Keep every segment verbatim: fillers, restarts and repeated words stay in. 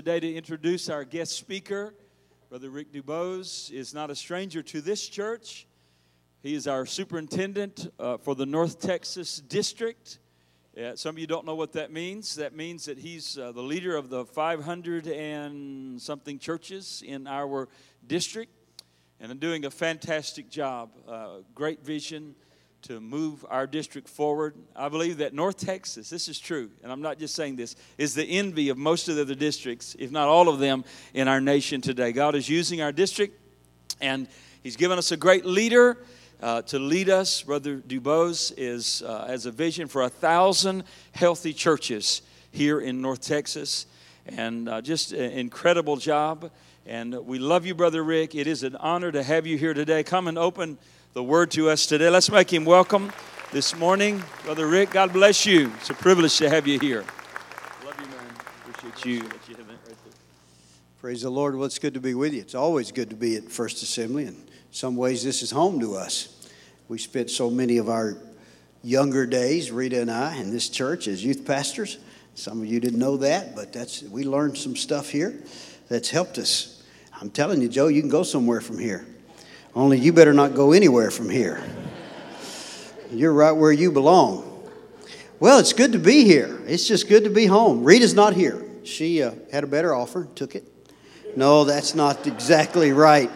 today to introduce our guest speaker. Brother Rick DuBose is not a stranger to this church. He is our superintendent uh, for the North Texas District. Uh, some of you don't know what that means. That means that he's uh, the leader of the five hundred and something churches in our district, and doing a fantastic job. Uh, great vision to move our district forward. I believe that North Texas, this is true, and I'm not just saying this, is the envy of most of the other districts, if not all of them, in our nation today. God is using our district, and He's given us a great leader uh, to lead us. Brother DuBose is uh, has a vision for a thousand healthy churches here in North Texas, and uh, just an incredible job. And we love you, Brother Rick. It is an honor to have you here today. Come and open the word to us today. Let's make him welcome this morning. Brother Rick, God bless you. It's a privilege to have you here. Love you, man. Appreciate you. Let you have that right there. Praise the Lord. Well, it's good to be with you. It's always good to be at First Assembly. In some ways, this is home to us. We spent so many of our younger days, Rita and I, in this church as youth pastors. Some of you didn't know that, but that's we learned some stuff here that's helped us. I'm telling you, Joe, you can go somewhere from here. Only you better not go anywhere from here. You're right where you belong. Well, it's good to be here. It's just good to be home. Rita's not here. She uh, had a better offer, took it. No, that's not exactly right.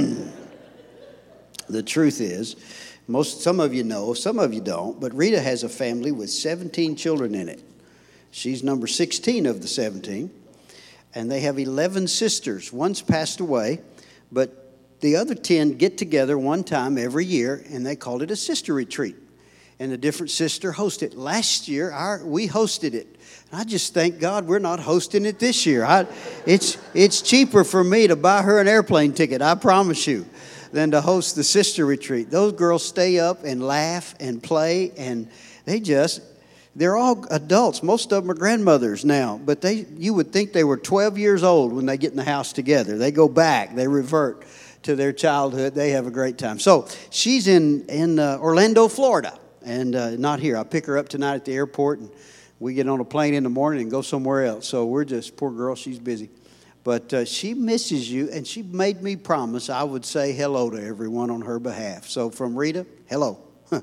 The truth is, most some of you know, some of you don't, but Rita has a family with seventeen children in it. She's number sixteen of the seventeen, and they have eleven sisters. One's passed away, but the other ten get together one time every year, and they called it a sister retreat. And a different sister hosted it. Last year, our, we hosted it. And I just thank God we're not hosting it this year. I, it's, it's cheaper for me to buy her an airplane ticket, I promise you, than to host the sister retreat. Those girls stay up and laugh and play, and they just, they're all adults. Most of them are grandmothers now, but they, you would think they were twelve years old when they get in the house together. They go back, they revert to their childhood. They have a great time. So she's in, in uh, Orlando, Florida, and uh, not here. I pick her up tonight at the airport, and we get on a plane in the morning and go somewhere else. So we're just, poor girl, she's busy. But uh, she misses you, and she made me promise I would say hello to everyone on her behalf. So from Rita, hello.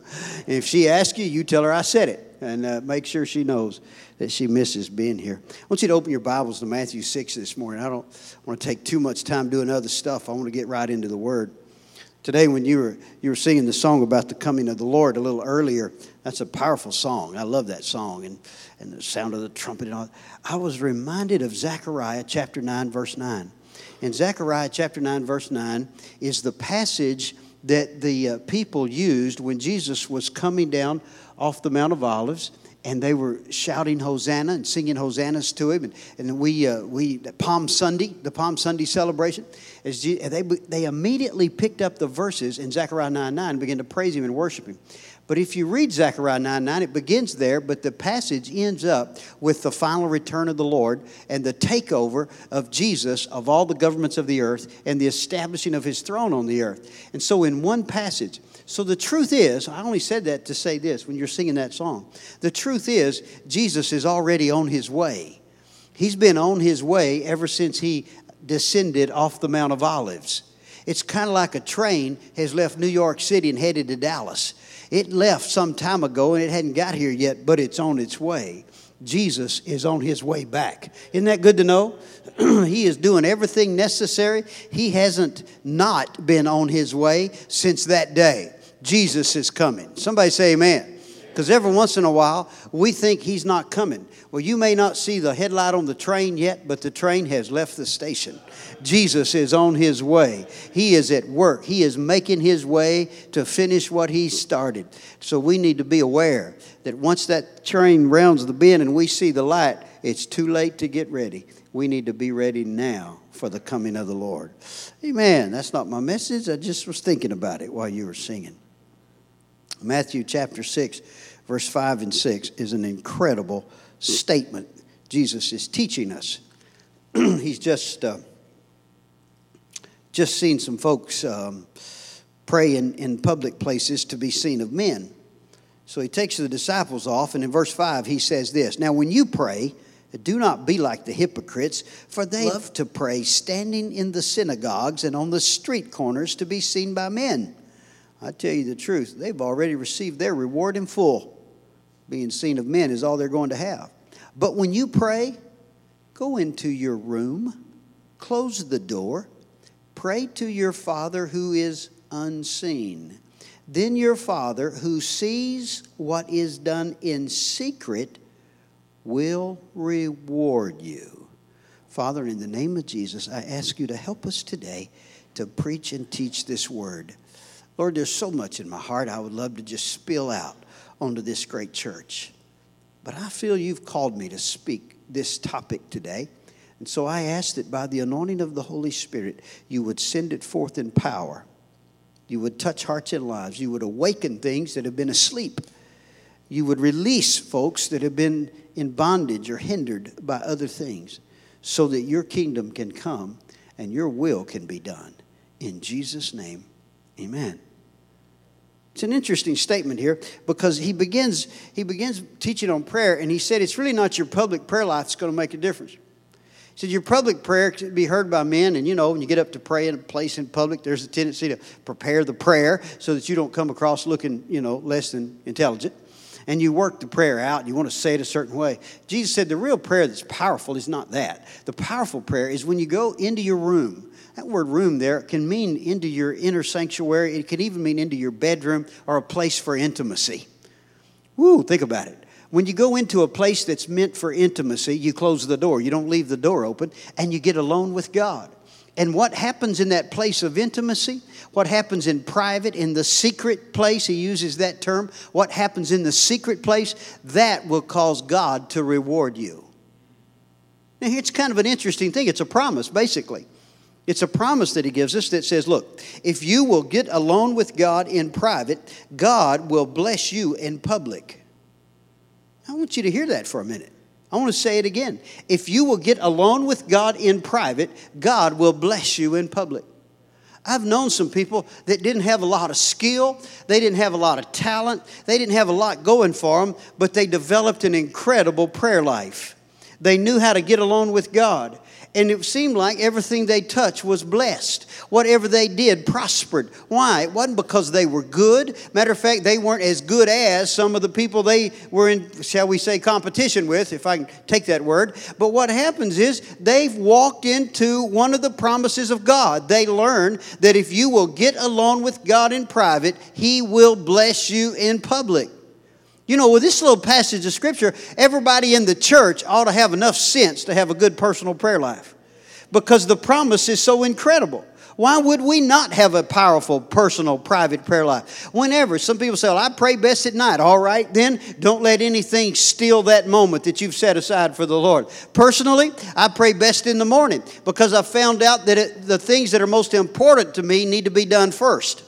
If she asks you, you tell her I said it, and uh, make sure she knows that she misses being here. I want you to open your Bibles to Matthew six this morning. I don't want to take too much time doing other stuff. I want to get right into the Word. Today, when you were you were singing the song about the coming of the Lord a little earlier, that's a powerful song. I love that song, and, and the sound of the trumpet and all. I was reminded of Zechariah chapter nine, verse nine. And Zechariah chapter nine, verse nine is the passage that the uh, people used when Jesus was coming down off the Mount of Olives, and they were shouting Hosanna and singing Hosannas to him. And, and we, uh, we Palm Sunday, the Palm Sunday celebration, as Je- they, they immediately picked up the verses in Zechariah nine nine and began to praise him and worship him. But if you read Zechariah nine nine, it begins there, but the passage ends up with the final return of the Lord and the takeover of Jesus of all the governments of the earth and the establishing of his throne on the earth. And so in one passage, so the truth is, I only said that to say this when you're singing that song. The truth is, Jesus is already on his way. He's been on his way ever since he descended off the Mount of Olives. It's kind of like a train has left New York City and headed to Dallas. It left some time ago and it hadn't got here yet, but it's on its way. Jesus is on his way back. Isn't that good to know? He is doing everything necessary. He hasn't not been on his way since that day. Jesus is coming. Somebody say amen. Because every once in a while, we think he's not coming. Well, you may not see the headlight on the train yet, but the train has left the station. Jesus is on his way. He is at work. He is making his way to finish what he started. So we need to be aware that once that train rounds the bend and we see the light, it's too late to get ready. We need to be ready now for the coming of the Lord. Amen. That's not my message. I just was thinking about it while you were singing. Matthew chapter six, verse five and six is an incredible statement Jesus is teaching us. He's just uh, just seen some folks um, pray in, in public places to be seen of men. So he takes the disciples off, and in verse five he says this, "Now when you pray, Do not be like the hypocrites, for they love to pray standing in the synagogues and on the street corners to be seen by men. I tell you the truth, they've already received their reward in full. Being seen of men is all they're going to have. But when you pray, go into your room, close the door, pray to your Father who is unseen. Then your Father who sees what is done in secret will reward you. Father, in the name of Jesus, I ask you to help us today to preach and teach this word. Lord, there's so much in my heart I would love to just spill out onto this great church. But I feel you've called me to speak this topic today. And so I ask that by the anointing of the Holy Spirit, you would send it forth in power. You would touch hearts and lives. You would awaken things that have been asleep. You would release folks that have been in bondage or hindered by other things so that your kingdom can come and your will can be done. In Jesus' name, amen. It's an interesting statement here because he begins, he begins teaching on prayer, and he said it's really not your public prayer life that's going to make a difference. He said your public prayer can be heard by men, and you know, when you get up to pray in a place in public, there's a tendency to prepare the prayer so that you don't come across looking, you know, less than intelligent. And you work the prayer out, and you want to say it a certain way. Jesus said the real prayer that's powerful is not that. The powerful prayer is when you go into your room. That word room there can mean into your inner sanctuary. It can even mean into your bedroom or a place for intimacy. Woo, think about it. When you go into a place that's meant for intimacy, you close the door. You don't leave the door open, and you get alone with God. And what happens in that place of intimacy, what happens in private, in the secret place, he uses that term, what happens in the secret place, that will cause God to reward you. Now, it's kind of an interesting thing. It's a promise, basically. It's a promise that he gives us that says, look, if you will get alone with God in private, God will bless you in public. I want you to hear that for a minute. I want to say it again. If you will get alone with God in private, God will bless you in public. I've known some people that didn't have a lot of skill. They didn't have a lot of talent. They didn't have a lot going for them, but they developed an incredible prayer life. They knew how to get alone with God. And it seemed like everything they touched was blessed. Whatever they did prospered. Why? It wasn't because they were good. Matter of fact, they weren't as good as some of the people they were in, shall we say, competition with, if I can take that word. But what happens is they've walked into one of the promises of God. They learn that if you will get alone with God in private, He will bless you in public. You know, with this little passage of Scripture, everybody in the church ought to have enough sense to have a good personal prayer life. Because the promise is so incredible. Why would we not have a powerful, personal, private prayer life? Whenever, some people say, well, I pray best at night. All right, then don't let anything steal that moment that you've set aside for the Lord. Personally, I pray best in the morning because I found out that it, the things that are most important to me need to be done first.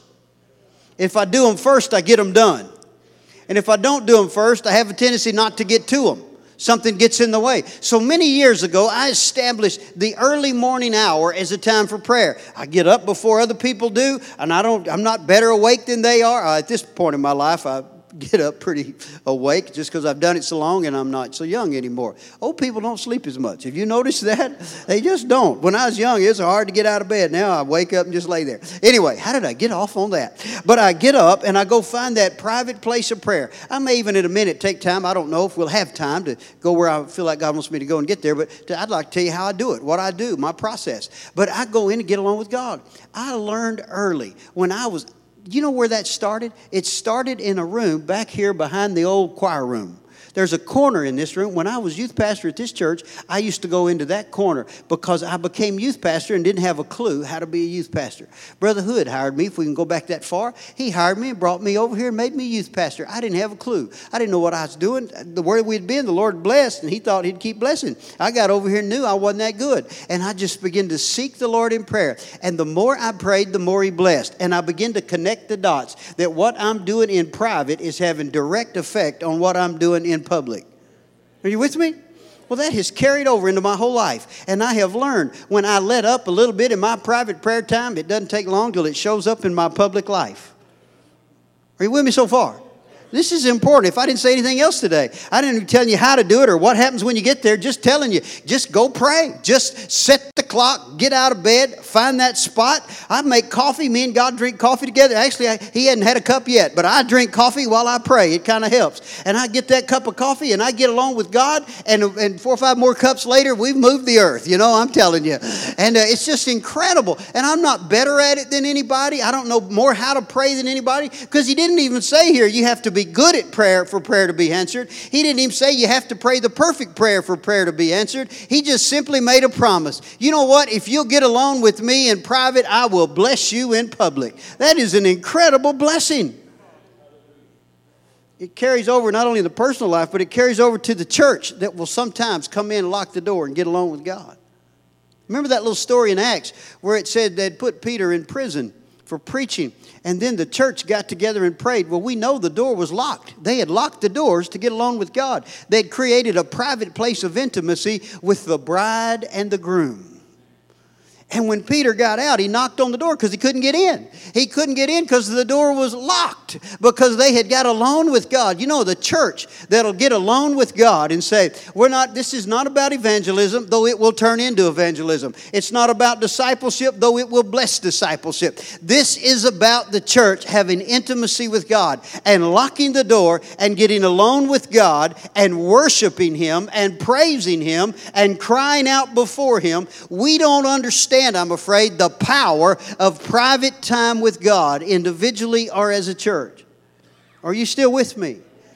If I do them first, I get them done. And if I don't do them first, I have a tendency not to get to them. Something gets in the way. So many years ago, I established the early morning hour as a time for prayer. I get up before other people do, and I don't, I'm not better awake than they are. Uh, at this point in my life, I get up pretty awake just because I've done it so long and I'm not so young anymore. Old people don't sleep as much. Have you noticed that? They just don't. When I was young, it was hard to get out of bed. Now I wake up and just lay there. Anyway, how did I get off on that? But I get up and I go find that private place of prayer. I may even in a minute take time. I don't know if we'll have time to go where I feel like God wants me to go and get there. But to, I'd like to tell you how I do it, what I do, my process. But I go in and get along with God. I learned early when I was... You know where that started? It started in a room back here behind the old choir room. There's a corner in this room. When I was youth pastor at this church, I used to go into that corner because I became youth pastor and didn't have a clue how to be a youth pastor. Brother Hood hired me, if we can go back that far. He hired me and brought me over here and made me youth pastor. I didn't have a clue. I didn't know what I was doing. The where we'd been, the Lord blessed, and He thought He'd keep blessing. I got over here and knew I wasn't that good. And I just began to seek the Lord in prayer. And the more I prayed, the more He blessed. And I began to connect the dots that what I'm doing in private is having direct effect on what I'm doing in public. Are you with me? Well, that has carried over into my whole life. And I have learned when I let up a little bit in my private prayer time, it doesn't take long till it shows up in my public life. Are you with me so far? This is important. If I didn't say anything else today, I didn't even tell you how to do it or what happens when you get there. Just telling you, just go pray. Just set the clock, get out of bed, find that spot. I make coffee. Me and God drink coffee together. Actually, I, he hadn't had a cup yet, but I drink coffee while I pray. It kind of helps. And I get that cup of coffee and I get along with God. And, and four or five more cups later, we've moved the earth. You know, I'm telling you. And uh, it's just incredible. And I'm not better at it than anybody. I don't know more how to pray than anybody, because he didn't even say here you have to be good at prayer for prayer to be answered. He didn't even say you have to pray the perfect prayer for prayer to be answered. He just simply made a promise. You know what? If you'll get along with me in private, I will bless you in public. That is an incredible blessing. It carries over not only in the personal life, but it carries over to the church that will sometimes come in and lock the door and get along with God. Remember that little story in Acts where it said they'd put Peter in prison for preaching, and then the church got together and prayed. Well, we know the door was locked. They had locked the doors to get along with God. They'd created a private place of intimacy with the bride and the groom. And when Peter got out, he knocked on the door because he couldn't get in. He couldn't get in because the door was locked, because they had got alone with God. You know, the church that'll get alone with God and say, "We're not. This is not about evangelism, though it will turn into evangelism. It's not about discipleship, though it will bless discipleship. This is about the church having intimacy with God and locking the door and getting alone with God and worshiping Him and praising Him and crying out before Him." We don't understand, I'm afraid, the power of private time with God, individually or as a church. Are you still with me?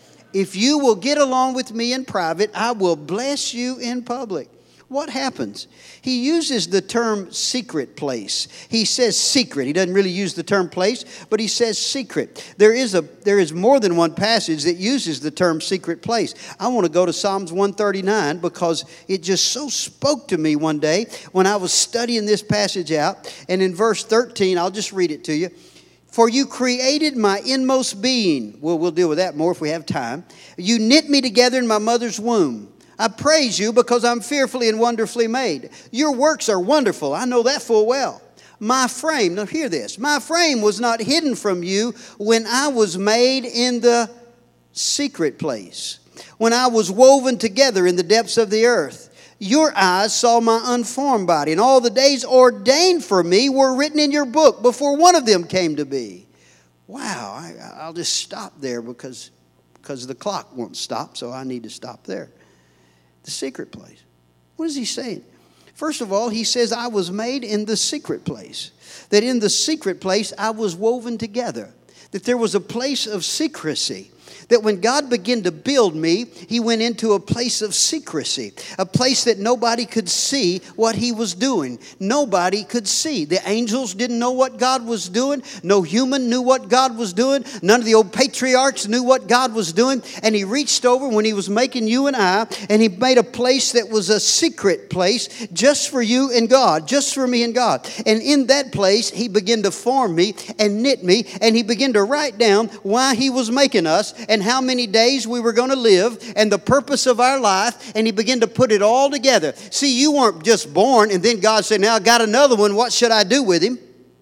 If you will get along with me in private, I will bless you in public. What happens? He uses the term secret place. He says secret. He doesn't really use the term place, but he says secret. There is a there is more than one passage that uses the term secret place. I want to go to Psalms one thirty-nine because it just so spoke to me one day when I was studying this passage out. And in verse thirteen, I'll just read it to you. "For you created my inmost being." Well, we'll deal with that more if we have time. "You knit me together in my mother's womb. I praise you because I'm fearfully and wonderfully made. Your works are wonderful. I know that full well. My frame," now hear this, "my frame was not hidden from you when I was made in the secret place, when I was woven together in the depths of the earth. Your eyes saw my unformed body, and all the days ordained for me were written in your book before one of them came to be." Wow, I, I'll just stop there because, because the clock won't stop, so I need to stop there. The secret place. What is he saying? First of all, he says, I was made in the secret place. That in the secret place, I was woven together. That there was a place of secrecy. That when God began to build me, He went into a place of secrecy. A place that nobody could see what He was doing. Nobody could see. The angels didn't know what God was doing. No human knew what God was doing. None of the old patriarchs knew what God was doing. And He reached over when He was making you and I, and He made a place that was a secret place just for you and God. Just for me and God. And in that place, He began to form me and knit me. And He began to write down why He was making us, and how many days we were going to live, and the purpose of our life, and He began to put it all together. See, you weren't just born and then God said, "Now I got another one, what should I do with him?"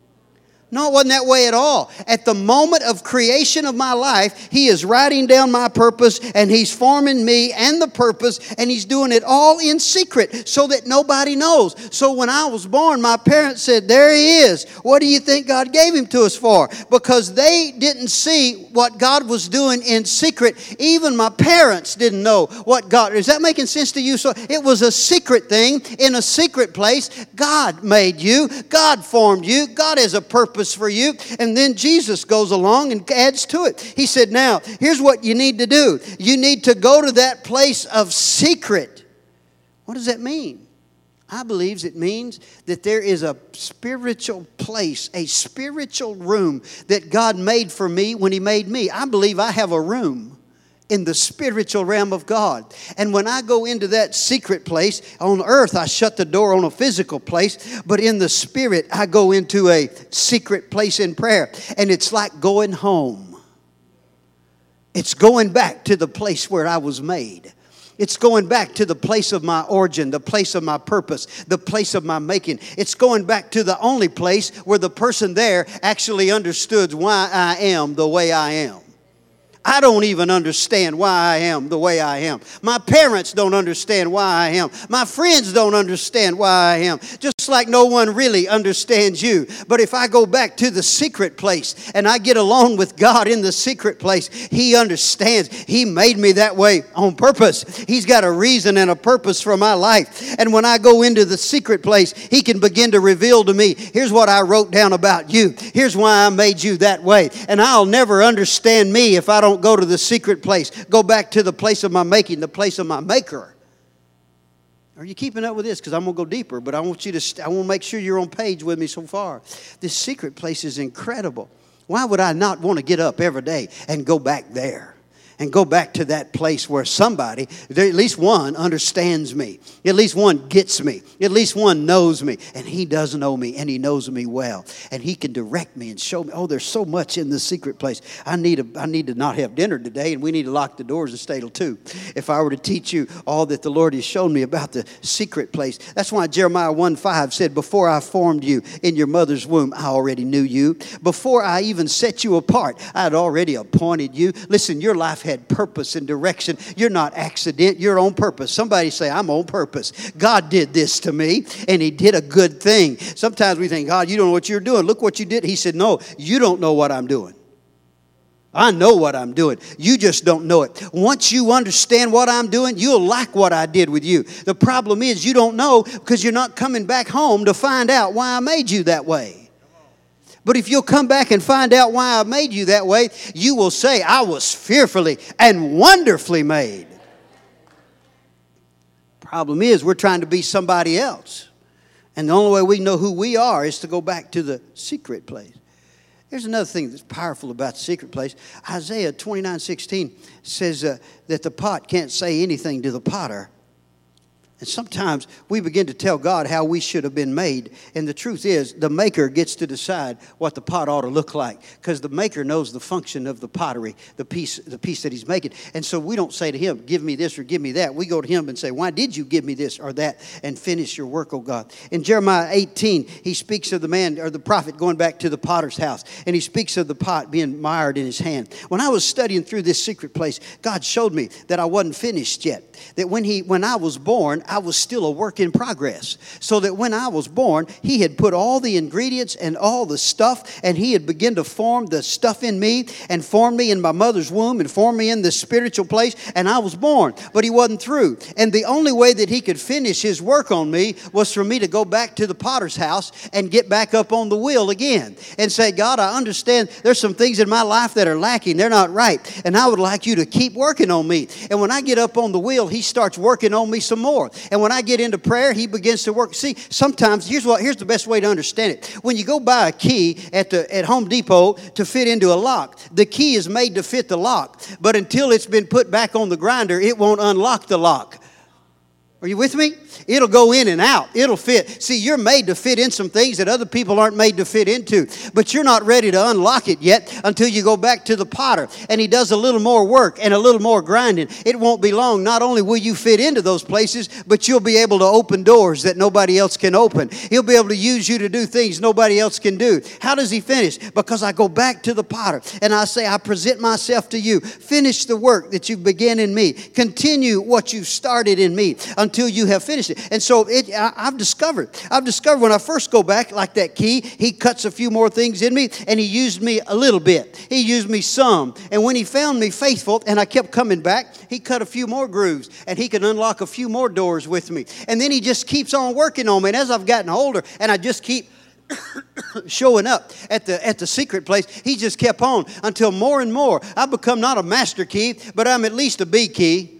No, it wasn't that way at all. At the moment of creation of my life, He is writing down my purpose, and He's forming me and the purpose, and He's doing it all in secret so that nobody knows. So when I was born, my parents said, "There he is. What do you think God gave him to us for?" Because they didn't see what God was doing in secret. Even my parents didn't know what God... Is that making sense to you? So it was a secret thing in a secret place. God made you. God formed you. God has a purpose for you. And then Jesus goes along and adds to it. He said, "Now, here's what you need to do. You need to go to that place of secret." What does that mean? I believe it means that there is a spiritual place, a spiritual room that God made for me when He made me. I believe I have a room in the spiritual realm of God. And when I go into that secret place, on earth I shut the door on a physical place, but in the spirit I go into a secret place in prayer. And it's like going home. It's going back to the place where I was made. It's going back to the place of my origin, the place of my purpose, the place of my making. It's going back to the only place where the person there actually understood why I am the way I am. I don't even understand why I am the way I am. My parents don't understand why I am. My friends don't understand why I am. Just like no one really understands you. But if I go back to the secret place and I get alone with God in the secret place, He understands. He made me that way on purpose. He's got a reason and a purpose for my life. And when I go into the secret place, He can begin to reveal to me, here's what I wrote down about you. Here's why I made you that way. And I'll never understand me if I don't go to the secret place. Go back to the place of my making, the place of my maker. Are you keeping up with this? Because I'm going to go deeper, but I want you to, st- I want to make sure you're on page with me so far. This secret place is incredible. Why would I not want to get up every day and go back there? And go back to that place where somebody, there, at least one, understands me. At least one gets me. At least one knows me. And He does know me, and He knows me well. And He can direct me and show me, oh, there's so much in the secret place. I need, a, I need to not have dinner today, and we need to lock the doors and stay till two. If I were to teach you all that the Lord has shown me about the secret place. That's why Jeremiah one five said, before I formed you in your mother's womb, I already knew you. Before I even set you apart, I had already appointed you. Listen, your life had purpose and direction. You're not accident. You're on purpose. Somebody say, I'm on purpose. God did this to me, and He did a good thing. Sometimes we think, God, you don't know what you're doing. Look what you did. He said, no, you don't know what I'm doing. I know what I'm doing. You just don't know it. Once you understand what I'm doing, you'll like what I did with you. The problem is you don't know because you're not coming back home to find out why I made you that way. But if you'll come back and find out why I made you that way, you will say, I was fearfully and wonderfully made. Problem is, we're trying to be somebody else. And the only way we know who we are is to go back to the secret place. There's another thing that's powerful about the secret place. Isaiah twenty-nine sixteen says uh, that the pot can't say anything to the potter. And sometimes we begin to tell God how we should have been made. And the truth is, the maker gets to decide what the pot ought to look like. Because the maker knows the function of the pottery, the piece, the piece that He's making. And so we don't say to Him, give me this or give me that. We go to Him and say, why did you give me this or that? And finish your work, oh God. In Jeremiah eighteen, He speaks of the man or the prophet going back to the potter's house. And he speaks of the pot being mired in his hand. When I was studying through this secret place, God showed me that I wasn't finished yet. That when he, when I was born, I was still a work in progress. So that when I was born, He had put all the ingredients and all the stuff, and He had begun to form the stuff in me and form me in my mother's womb and form me in the spiritual place, and I was born. But He wasn't through. And the only way that He could finish His work on me was for me to go back to the potter's house and get back up on the wheel again and say, God, I understand there's some things in my life that are lacking. They're not right. And I would like you to keep working on me. And when I get up on the wheel, He starts working on me some more. And when I get into prayer, He begins to work. See, sometimes, here's what here's the best way to understand it. When you go buy a key at the at Home Depot to fit into a lock, the key is made to fit the lock. But until it's been put back on the grinder, it won't unlock the lock. Are you with me? It'll go in and out. It'll fit. See, you're made to fit in some things that other people aren't made to fit into. But you're not ready to unlock it yet until you go back to the potter. And he does a little more work and a little more grinding. It won't be long. Not only will you fit into those places, but you'll be able to open doors that nobody else can open. He'll be able to use you to do things nobody else can do. How does he finish? Because I go back to the potter and I say, I present myself to you. Finish the work that you've begun in me. Continue what you've started in me until you have finished it. And so it, I, I've discovered, I've discovered when I first go back, like that key, he cuts a few more things in me, and he used me a little bit. He used me some. And when he found me faithful, and I kept coming back, he cut a few more grooves, and he could unlock a few more doors with me. And then he just keeps on working on me. And as I've gotten older, and I just keep showing up at the at the secret place, he just kept on until more and more I've become not a master key, but I'm at least a B key.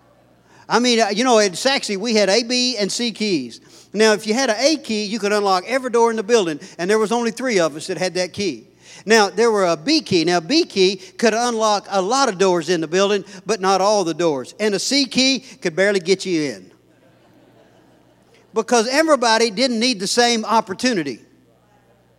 I mean, you know, at Saxy, we had A, B, and C keys. Now, if you had an A key, you could unlock every door in the building, and there was only three of us that had that key. Now, there were a B key. Now, B key could unlock a lot of doors in the building, but not all the doors. And a C key could barely get you in. Because everybody didn't need the same opportunity.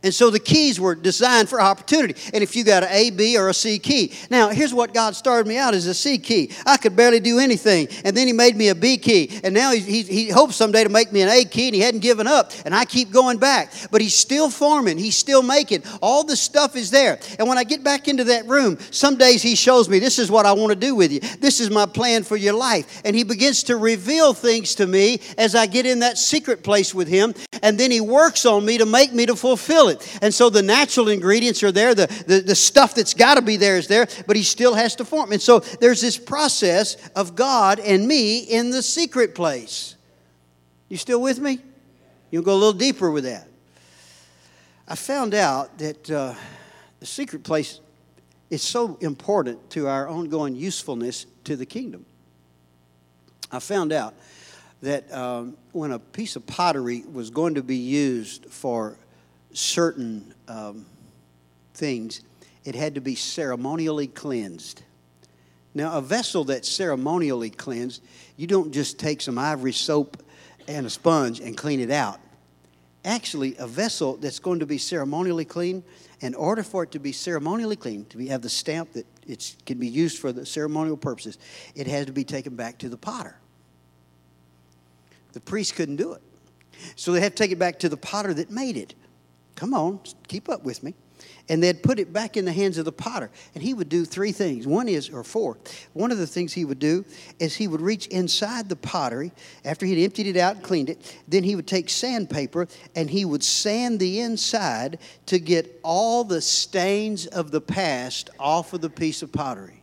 And so the keys were designed for opportunity. And if you got an A, B, or a C key. Now, here's what God started me out as a C key. I could barely do anything. And then he made me a B key. And now he, he, he hopes someday to make me an A key, and he hadn't given up. And I keep going back. But he's still forming. He's still making. All the stuff is there. And when I get back into that room, some days he shows me, this is what I want to do with you. This is my plan for your life. And he begins to reveal things to me as I get in that secret place with him. And then he works on me to make me to fulfill it. And so the natural ingredients are there. The, the, the stuff that's got to be there is there. But he still has to form. And so there's this process of God and me in the secret place. You still with me? You'll go a little deeper with that. I found out that uh, the secret place is so important to our ongoing usefulness to the kingdom. I found out that um, when a piece of pottery was going to be used for certain um, things, it had to be ceremonially cleansed. Now, a vessel that's ceremonially cleansed, you don't just take some ivory soap and a sponge and clean it out. Actually, a vessel that's going to be ceremonially clean, in order for it to be ceremonially clean, to be, have the stamp that it can be used for the ceremonial purposes, it has to be taken back to the potter. The priest couldn't do it. So they had to take it back to the potter that made it. Come on, keep up with me. And they'd put it back in the hands of the potter. And he would do three things. One is, or four. One of the things he would do is he would reach inside the pottery after he'd emptied it out and cleaned it. Then he would take sandpaper and he would sand the inside to get all the stains of the past off of the piece of pottery.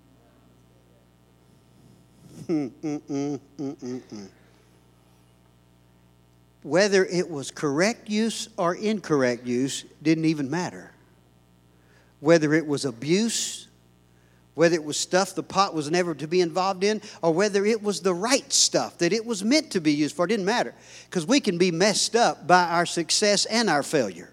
Mm, mm, mm, mm, mm, mm. Whether it was correct use or incorrect use didn't even matter. Whether it was abuse, whether it was stuff the pot was never to be involved in, or whether it was the right stuff that it was meant to be used for, it didn't matter. Because we can be messed up by our success and our failure.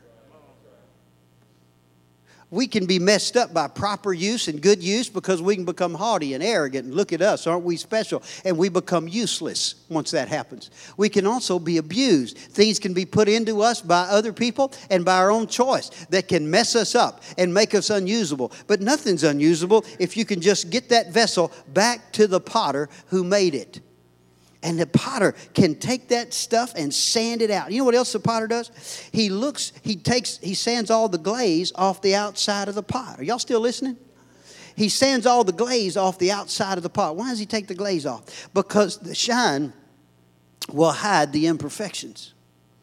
We can be messed up by proper use and good use because we can become haughty and arrogant and look at us, aren't we special? And we become useless once that happens. We can also be abused. Things can be put into us by other people and by our own choice that can mess us up and make us unusable. But nothing's unusable if you can just get that vessel back to the potter who made it. And the potter can take that stuff and sand it out. You know what else the potter does? He looks, he takes, he sands all the glaze off the outside of the pot. Are y'all still listening? He sands all the glaze off the outside of the pot. Why does he take the glaze off? Because the shine will hide the imperfections.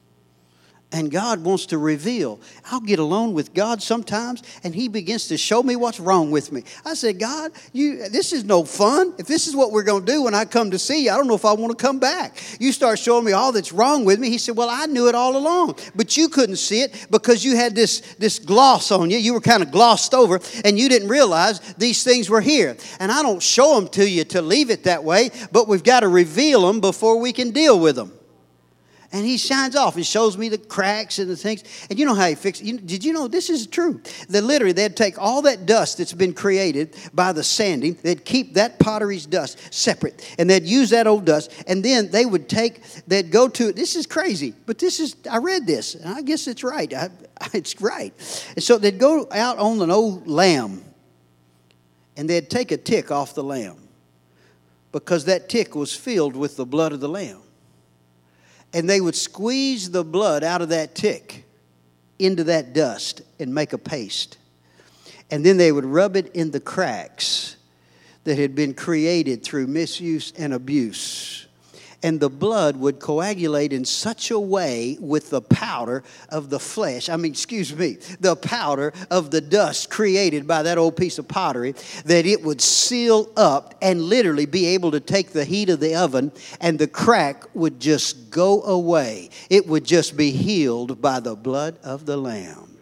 And God wants to reveal. I'll get alone with God sometimes, and he begins to show me what's wrong with me. I said, God, you, this is no fun. If this is what we're going to do when I come to see you, I don't know if I want to come back. You start showing me all that's wrong with me. He said, well, I knew it all along, but you couldn't see it because you had this, this gloss on you. You were kind of glossed over, and you didn't realize these things were here. And I don't show them to you to leave it that way, but we've got to reveal them before we can deal with them. And he shines off and shows me the cracks and the things. And you know how he fixed it. You, did you know this is true? That literally they'd take all that dust that's been created by the sanding. They'd keep that pottery's dust separate. And they'd use that old dust. And then they would take, they'd go to, this is crazy. But this is, I read this. And I guess it's right. I, it's right. And so they'd go out on an old lamb. And they'd take a tick off the lamb. Because that tick was filled with the blood of the lamb. And they would squeeze the blood out of that tick into that dust and make a paste. And then they would rub it in the cracks that had been created through misuse and abuse. And the blood would coagulate in such a way with the powder of the flesh. I mean, excuse me, the powder of the dust created by that old piece of pottery, that it would seal up and literally be able to take the heat of the oven, and the crack would just go away. It would just be healed by the blood of the Lamb.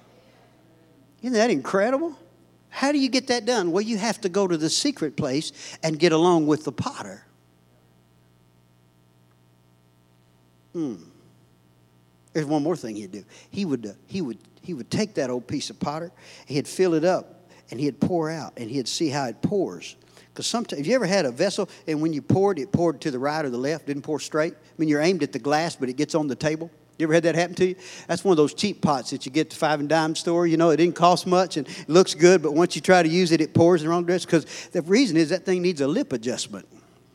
Isn't that incredible? How do you get that done? Well, you have to go to the secret place and get along with the potter. Hmm. There's one more thing he'd do. He would, uh, he would, he would take that old piece of pottery, he'd fill it up, and he'd pour out, and he'd see how it pours. Because sometimes, have you ever had a vessel, and when you poured, it poured to the right or the left, didn't pour straight? I mean, you're aimed at the glass, but it gets on the table. You ever had that happen to you? That's one of those cheap pots that you get at the five and dime store. You know, it didn't cost much and it looks good, but once you try to use it, it pours in the wrong direction because the reason is that thing needs a lip adjustment.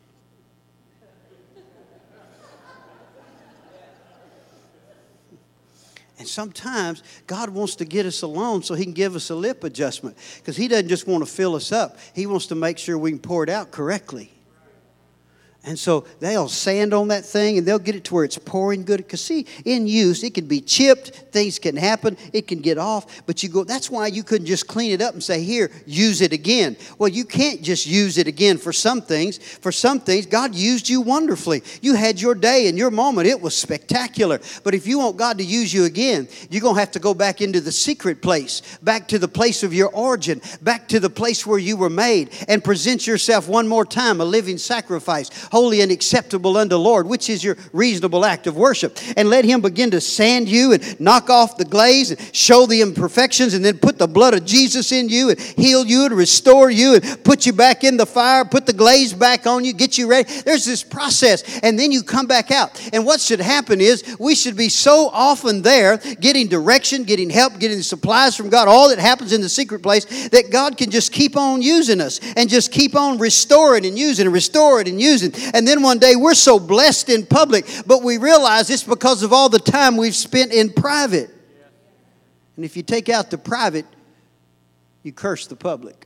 And sometimes God wants to get us alone so he can give us a lip adjustment because he doesn't just want to fill us up. He wants to make sure we can pour it out correctly. And so they'll sand on that thing and they'll get it to where it's pouring good. Because see, in use, it can be chipped. Things can happen. It can get off. But you go, that's why you couldn't just clean it up and say, here, use it again. Well, you can't just use it again for some things. For some things, God used you wonderfully. You had your day and your moment. It was spectacular. But if you want God to use you again, you're going to have to go back into the secret place, back to the place of your origin, back to the place where you were made, and present yourself one more time, a living sacrifice, holy and acceptable unto the Lord, which is your reasonable act of worship. And let him begin to sand you and knock off the glaze and show the imperfections and then put the blood of Jesus in you and heal you and restore you and put you back in the fire, put the glaze back on you, get you ready. There's this process and then you come back out. And what should happen is we should be so often there getting direction, getting help, getting supplies from God, all that happens in the secret place, that God can just keep on using us and just keep on restoring and using and restoring and using. And then one day we're so blessed in public, but we realize it's because of all the time we've spent in private. And if you take out the private, you curse the public.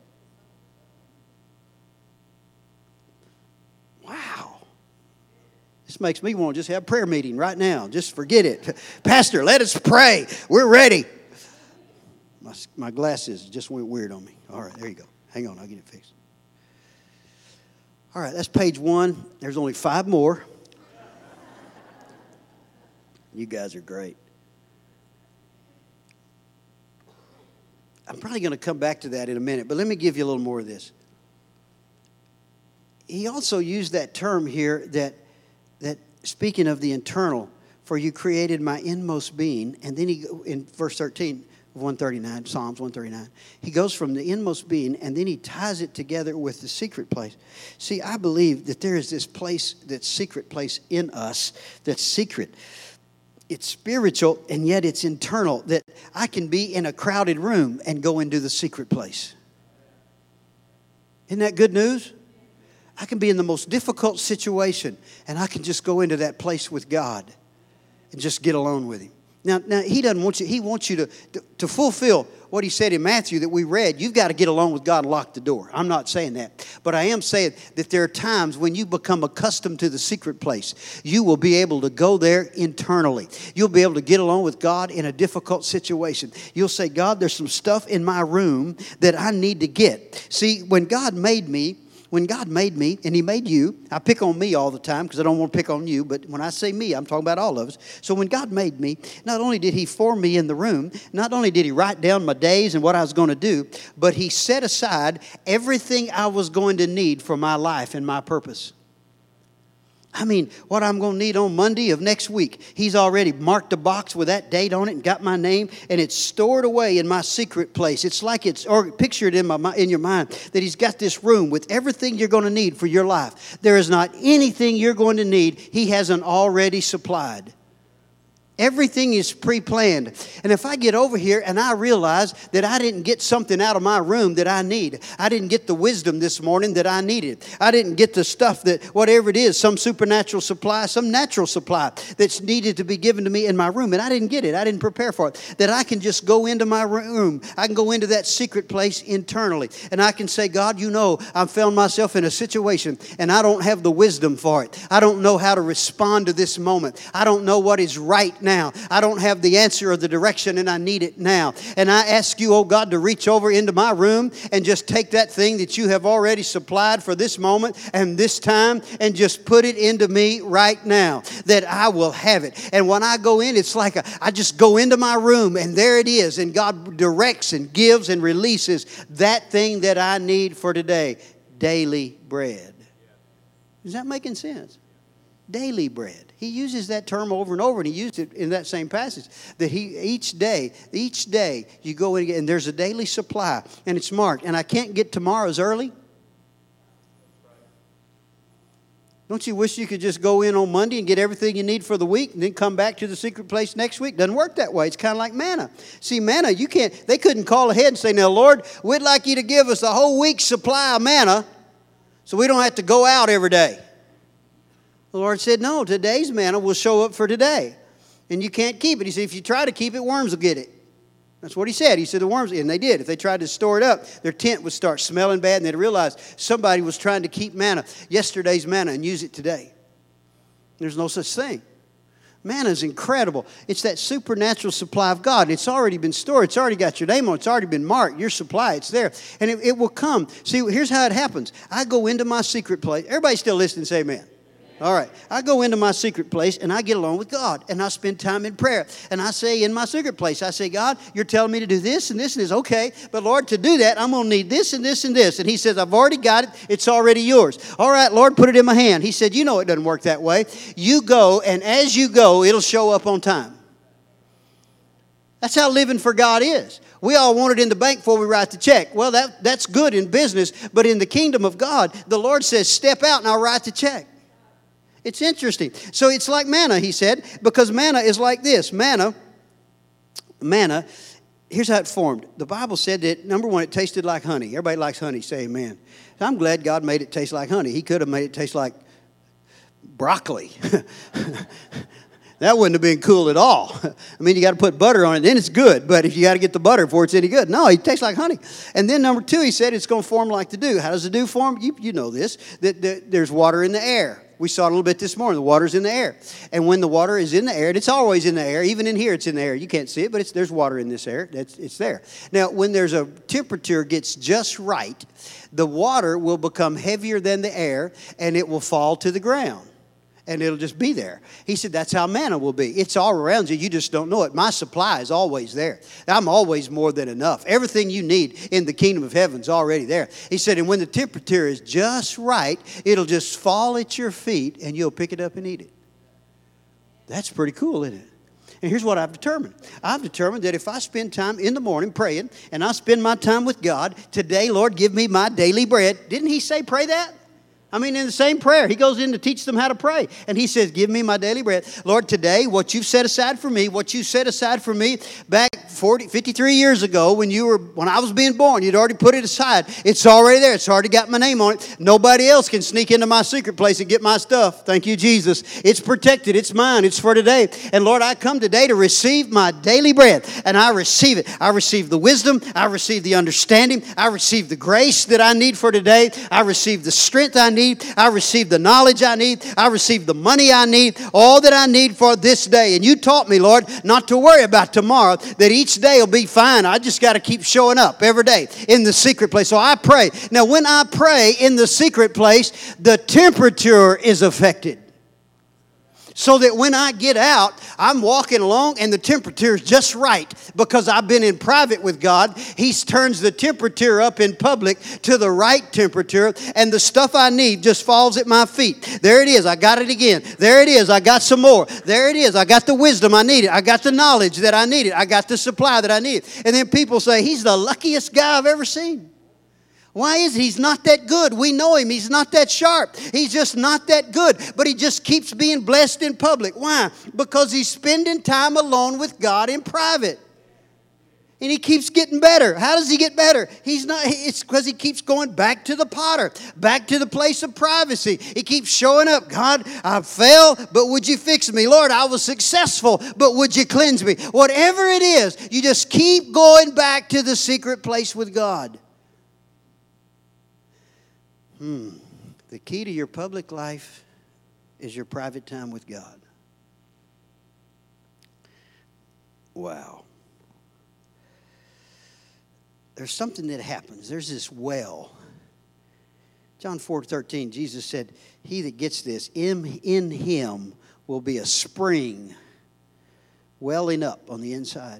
Wow. This makes me want to just have a prayer meeting right now. Just forget it. Pastor, let us pray. We're ready. My, my glasses just went weird on me. All right, there you go. Hang on, I'll get it fixed. All right, that's page one. There's only five more. You guys are great. I'm probably going to come back to that in a minute, but let me give you a little more of this. He also used that term here that, that speaking of the internal, for you created my inmost being, and then he in verse thirteen, one thirty-nine, Psalms one thirty-nine. He goes from the inmost being and then he ties it together with the secret place. See, I believe that there is this place, that secret place in us that's secret. It's spiritual and yet it's internal, that I can be in a crowded room and go into the secret place. Isn't that good news? I can be in the most difficult situation and I can just go into that place with God and just get alone with him. Now, now he doesn't want you, he wants you to, to, to fulfill what he said in Matthew that we read. You've got to get alone with God and lock the door. I'm not saying that. But I am saying that there are times when you become accustomed to the secret place. You will be able to go there internally. You'll be able to get along with God in a difficult situation. You'll say, God, there's some stuff in my room that I need to get. See, when God made me, When God made me, and he made you, I pick on me all the time because I don't want to pick on you, but when I say me, I'm talking about all of us. So when God made me, not only did he form me in the room, not only did he write down my days and what I was going to do, but he set aside everything I was going to need for my life and my purpose. I mean, what I'm going to need on Monday of next week, he's already marked a box with that date on it and got my name, and it's stored away in my secret place. It's like it's, or picture it in, my, in your mind, that he's got this room with everything you're going to need for your life. There is not anything you're going to need he hasn't already supplied. Everything is pre-planned. And if I get over here and I realize that I didn't get something out of my room that I need, I didn't get the wisdom this morning that I needed, I didn't get the stuff that, whatever it is, some supernatural supply, some natural supply that's needed to be given to me in my room, and I didn't get it, I didn't prepare for it, that I can just go into my room, I can go into that secret place internally, and I can say, God, you know, I've found myself in a situation and I don't have the wisdom for it. I don't know how to respond to this moment. I don't know what is right now. Now. I don't have the answer or the direction, and I need it now. And I ask you, oh God, to reach over into my room and just take that thing that you have already supplied for this moment and this time and just put it into me right now, that I will have it. And when I go in, it's like a, I just go into my room and there it is. And God directs and gives and releases that thing that I need for today. Daily bread. Is that making sense? Daily bread. He uses that term over and over, and he used it in that same passage. That he each day, each day you go in and there's a daily supply, and it's marked. And I can't get tomorrow's early. Don't you wish you could just go in on Monday and get everything you need for the week and then come back to the secret place next week? Doesn't work that way. It's kind of like manna. See, manna, you can't, they couldn't call ahead and say, now, Lord, we'd like you to give us a whole week's supply of manna so we don't have to go out every day. The Lord said, no, today's manna will show up for today. And you can't keep it. He said, if you try to keep it, worms will get it. That's what he said. He said the worms, and they did. If they tried to store it up, their tent would start smelling bad, and they'd realize somebody was trying to keep manna, yesterday's manna, and use it today. There's no such thing. Manna is incredible. It's that supernatural supply of God. It's already been stored. It's already got your name on it. It's already been marked. Your supply, it's there. And it, it will come. See, here's how it happens. I go into my secret place. Everybody still listening, say amen. All right. I go into my secret place and I get along with God and I spend time in prayer. And I say in my secret place, I say, God, you're telling me to do this and this and this. Okay, but Lord, to do that, I'm going to need this and this and this. And he says, I've already got it. It's already yours. All right, Lord, put it in my hand. He said, you know it doesn't work that way. You go, and as you go, it'll show up on time. That's how living for God is. We all want it in the bank before we write the check. Well, that, that's good in business, but in the kingdom of God, the Lord says, step out and I'll write the check. It's interesting. So it's like manna, he said, because manna is like this. Manna, manna, here's how it formed. The Bible said that, number one, it tasted like honey. Everybody likes honey. Say amen. I'm glad God made it taste like honey. He could have made it taste like broccoli. That wouldn't have been cool at all. I mean, you got to put butter on it, then it's good. But if you got to get the butter before it's any good. No, it tastes like honey. And then number two, he said it's going to form like the dew. How does the dew form? You, you know this, that, that there's water in the air. We saw it a little bit this morning. The water's in the air. And when the water is in the air, and it's always in the air, even in here it's in the air. You can't see it, but it's, there's water in this air. It's, it's there. Now, when there's a temperature gets just right, the water will become heavier than the air, and it will fall to the ground. And it'll just be there. He said that's how manna will be. It's all around you. You just don't know it. My supply is always there. I'm always more than enough. Everything you need in the kingdom of heaven is already there. He said, and when the temperature is just right, it'll just fall at your feet and you'll pick it up and eat it. That's pretty cool, isn't it? And here's what I've determined. I've determined that if I spend time in the morning praying and I spend my time with God, today, Lord, give me my daily bread. Didn't he say pray that? I mean, in the same prayer, he goes in to teach them how to pray. And he says, give me my daily bread. Lord, today, what you've set aside for me, what you set aside for me back forty, fifty-three years ago when you were, when I was being born, you'd already put it aside. It's already there. It's already got my name on it. Nobody else can sneak into my secret place and get my stuff. Thank you, Jesus. It's protected. It's mine. It's for today. And Lord, I come today to receive my daily bread. And I receive it. I receive the wisdom. I receive the understanding. I receive the grace that I need for today. I receive the strength I need. I receive the knowledge I need. I receive the money I need. All that I need for this day. And you taught me, Lord, not to worry about tomorrow. That each day will be fine. I just got to keep showing up every day in the secret place. So I pray. Now, when I pray in the secret place, the temperature is affected. So that when I get out, I'm walking along and the temperature is just right because I've been in private with God. He turns the temperature up in public to the right temperature and the stuff I need just falls at my feet. There it is. I got it again. There it is. I got some more. There it is. I got the wisdom I needed. I got the knowledge that I needed. I got the supply that I needed. And then people say, he's the luckiest guy I've ever seen. Why is it? He's not that good. We know him. He's not that sharp. He's just not that good. But he just keeps being blessed in public. Why? Because he's spending time alone with God in private. And he keeps getting better. How does he get better? He's not. It's because he keeps going back to the potter, back to the place of privacy. He keeps showing up. God, I fell, but would you fix me? Lord, I was successful, but would you cleanse me? Whatever it is, you just keep going back to the secret place with God. Hmm. The key to your public life is your private time with God. Wow. There's something that happens. There's this well. John four thirteen, Jesus said, he that gets this, in, in him will be a spring welling up on the inside.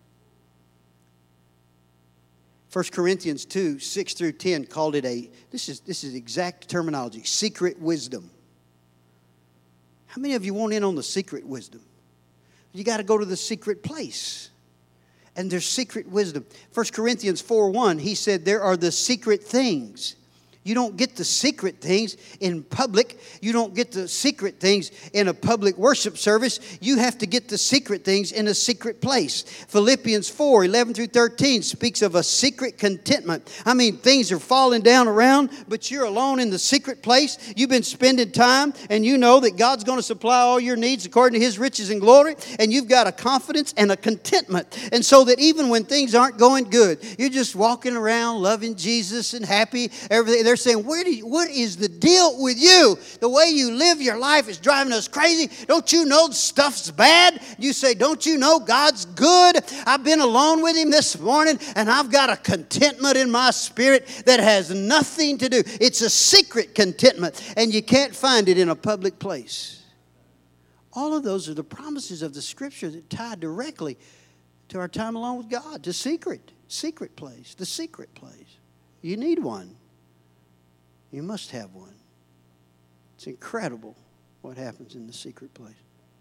First Corinthians two, six through ten called it a, this is this is exact terminology, secret wisdom. How many of you want in on the secret wisdom? You got to go to the secret place. And there's secret wisdom. First Corinthians four one, he said there are the secret things You don't get the secret things in public. You don't get the secret things in a public worship service. You have to get the secret things in a secret place. Philippians four, eleven through thirteen speaks of a secret contentment. I mean, things are falling down around, but you're alone in the secret place. You've been spending time, and you know that God's going to supply all your needs according to His riches and glory, and you've got a confidence and a contentment. And so that even when things aren't going good, you're just walking around loving Jesus and happy, everything. They're saying, Where do you, what is the deal with you? The way you live your life is driving us crazy. Don't you know stuff's bad? You say, don't you know God's good? I've been alone with Him this morning, and I've got a contentment in my spirit that has nothing to do. It's a secret contentment, and you can't find it in a public place. All of those are the promises of the Scripture that tie directly to our time alone with God. The secret, secret place, the secret place. You need one. You must have one. It's incredible what happens in the secret place.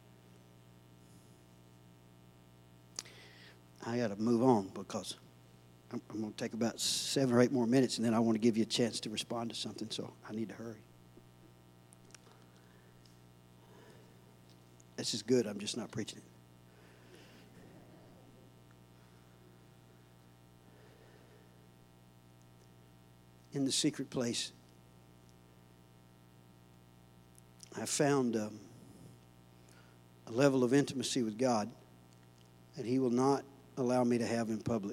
I got to move on because I'm, I'm going to take about seven or eight more minutes, and then I want to give you a chance to respond to something, so I need to hurry. This is good. I'm just not preaching it. In the secret place, I found um, a level of intimacy with God that He will not allow me to have in public.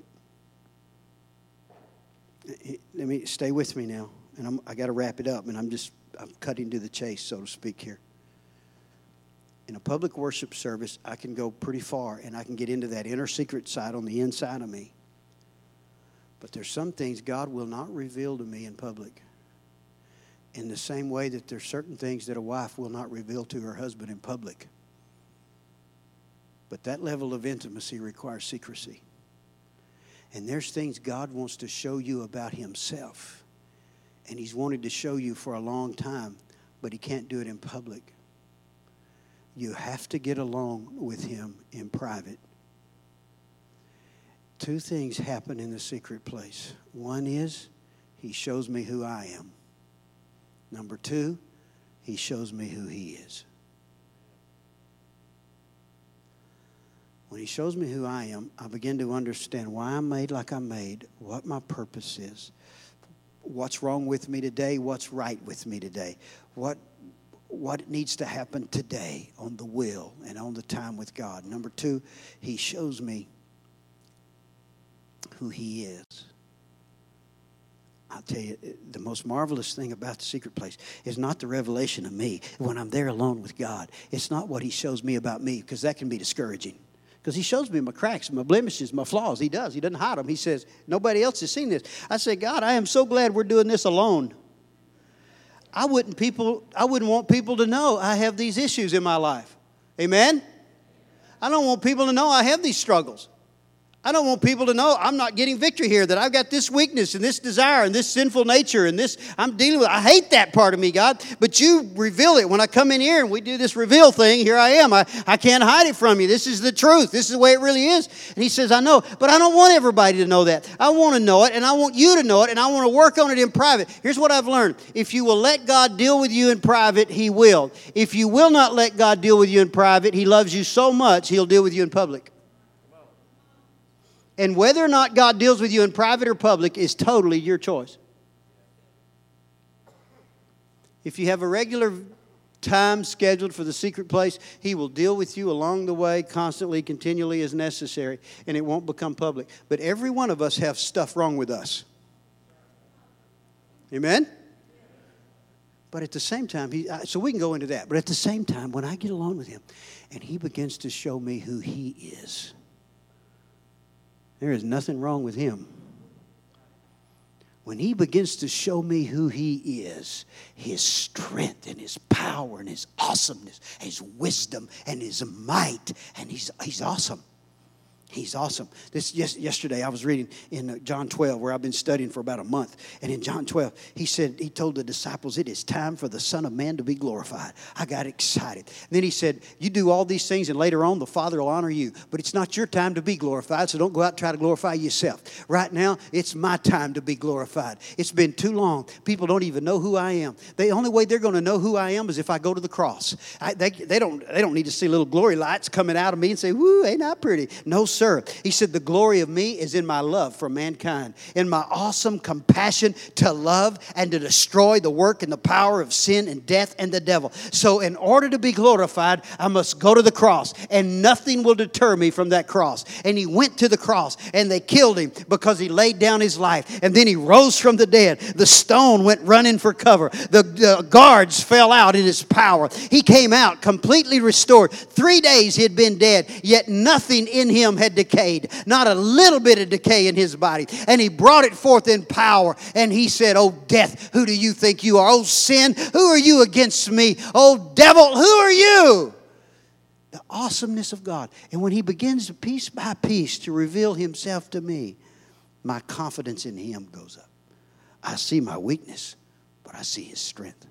Let me stay with me now, and I'm, I got to wrap it up, and I'm just I'm cutting to the chase, so to speak here. In a public worship service, I can go pretty far, and I can get into that inner secret side on the inside of me. But there's some things God will not reveal to me in public. In the same way that there's certain things that a wife will not reveal to her husband in public. But that level of intimacy requires secrecy. And there's things God wants to show you about Himself. And He's wanted to show you for a long time, but He can't do it in public. You have to get along with Him in private. Two things happen in the secret place. One is He shows me who I am. Number two, He shows me who He is. When He shows me who I am, I begin to understand why I'm made like I'm made, what my purpose is, what's wrong with me today, what's right with me today, what, what needs to happen today on the will and on the time with God. Number two, He shows me who He is. I'll tell you, the most marvelous thing about the secret place is not the revelation of me when I'm there alone with God. It's not what He shows me about me, because that can be discouraging. Because He shows me my cracks, my blemishes, my flaws. He does. He doesn't hide them. He says, nobody else has seen this. I say, God, I am so glad we're doing this alone. I wouldn't people, I wouldn't want people to know I have these issues in my life. Amen? I don't want people to know I have these struggles. I don't want people to know I'm not getting victory here, that I've got this weakness and this desire and this sinful nature and this I'm dealing with. I hate that part of me, God, but you reveal it. When I come in here and we do this reveal thing, here I am. I, I can't hide it from you. This is the truth. This is the way it really is. And He says, I know, but I don't want everybody to know that. I want to know it, and I want you to know it, and I want to work on it in private. Here's what I've learned. If you will let God deal with you in private, He will. If you will not let God deal with you in private, He loves you so much, He'll deal with you in public. And whether or not God deals with you in private or public is totally your choice. If you have a regular time scheduled for the secret place, He will deal with you along the way, constantly, continually as necessary, and it won't become public. But every one of us have stuff wrong with us. Amen? But at the same time, he, so we can go into that. But at the same time, when I get alone with Him and He begins to show me who He is, there is nothing wrong with Him. When He begins to show me who He is, His strength and His power and His awesomeness, His wisdom and His might, and He's, he's awesome. He's awesome. This yes, yesterday I was reading in John twelve, where I've been studying for about a month. And in John twelve, he said, he told the disciples, it is time for the Son of Man to be glorified. I got excited. And then he said, you do all these things and later on the Father will honor you. But it's not your time to be glorified, so don't go out and try to glorify yourself. Right now, it's my time to be glorified. It's been too long. People don't even know who I am. The only way they're going to know who I am is if I go to the cross. I, they, they, don't, they don't need to see little glory lights coming out of me and say, woo, ain't I pretty? No, sir. He said, the glory of me is in my love for mankind, in my awesome compassion to love and to destroy the work and the power of sin and death and the devil. So in order to be glorified, I must go to the cross, and nothing will deter me from that cross. And he went to the cross, and they killed him because he laid down his life. And then he rose from the dead. The stone went running for cover. The, the guards fell out in his power. He came out completely restored. Three days he had been dead, yet nothing in him had decayed. Not a little bit of decay in his body. And he brought it forth in power. And he said, oh, death, who do you think you are? Oh, sin, who are you against me? Oh, devil, who are you? The awesomeness of God. And when he begins piece by piece to reveal himself to me, my confidence in him goes up. I see my weakness, but I see his strength.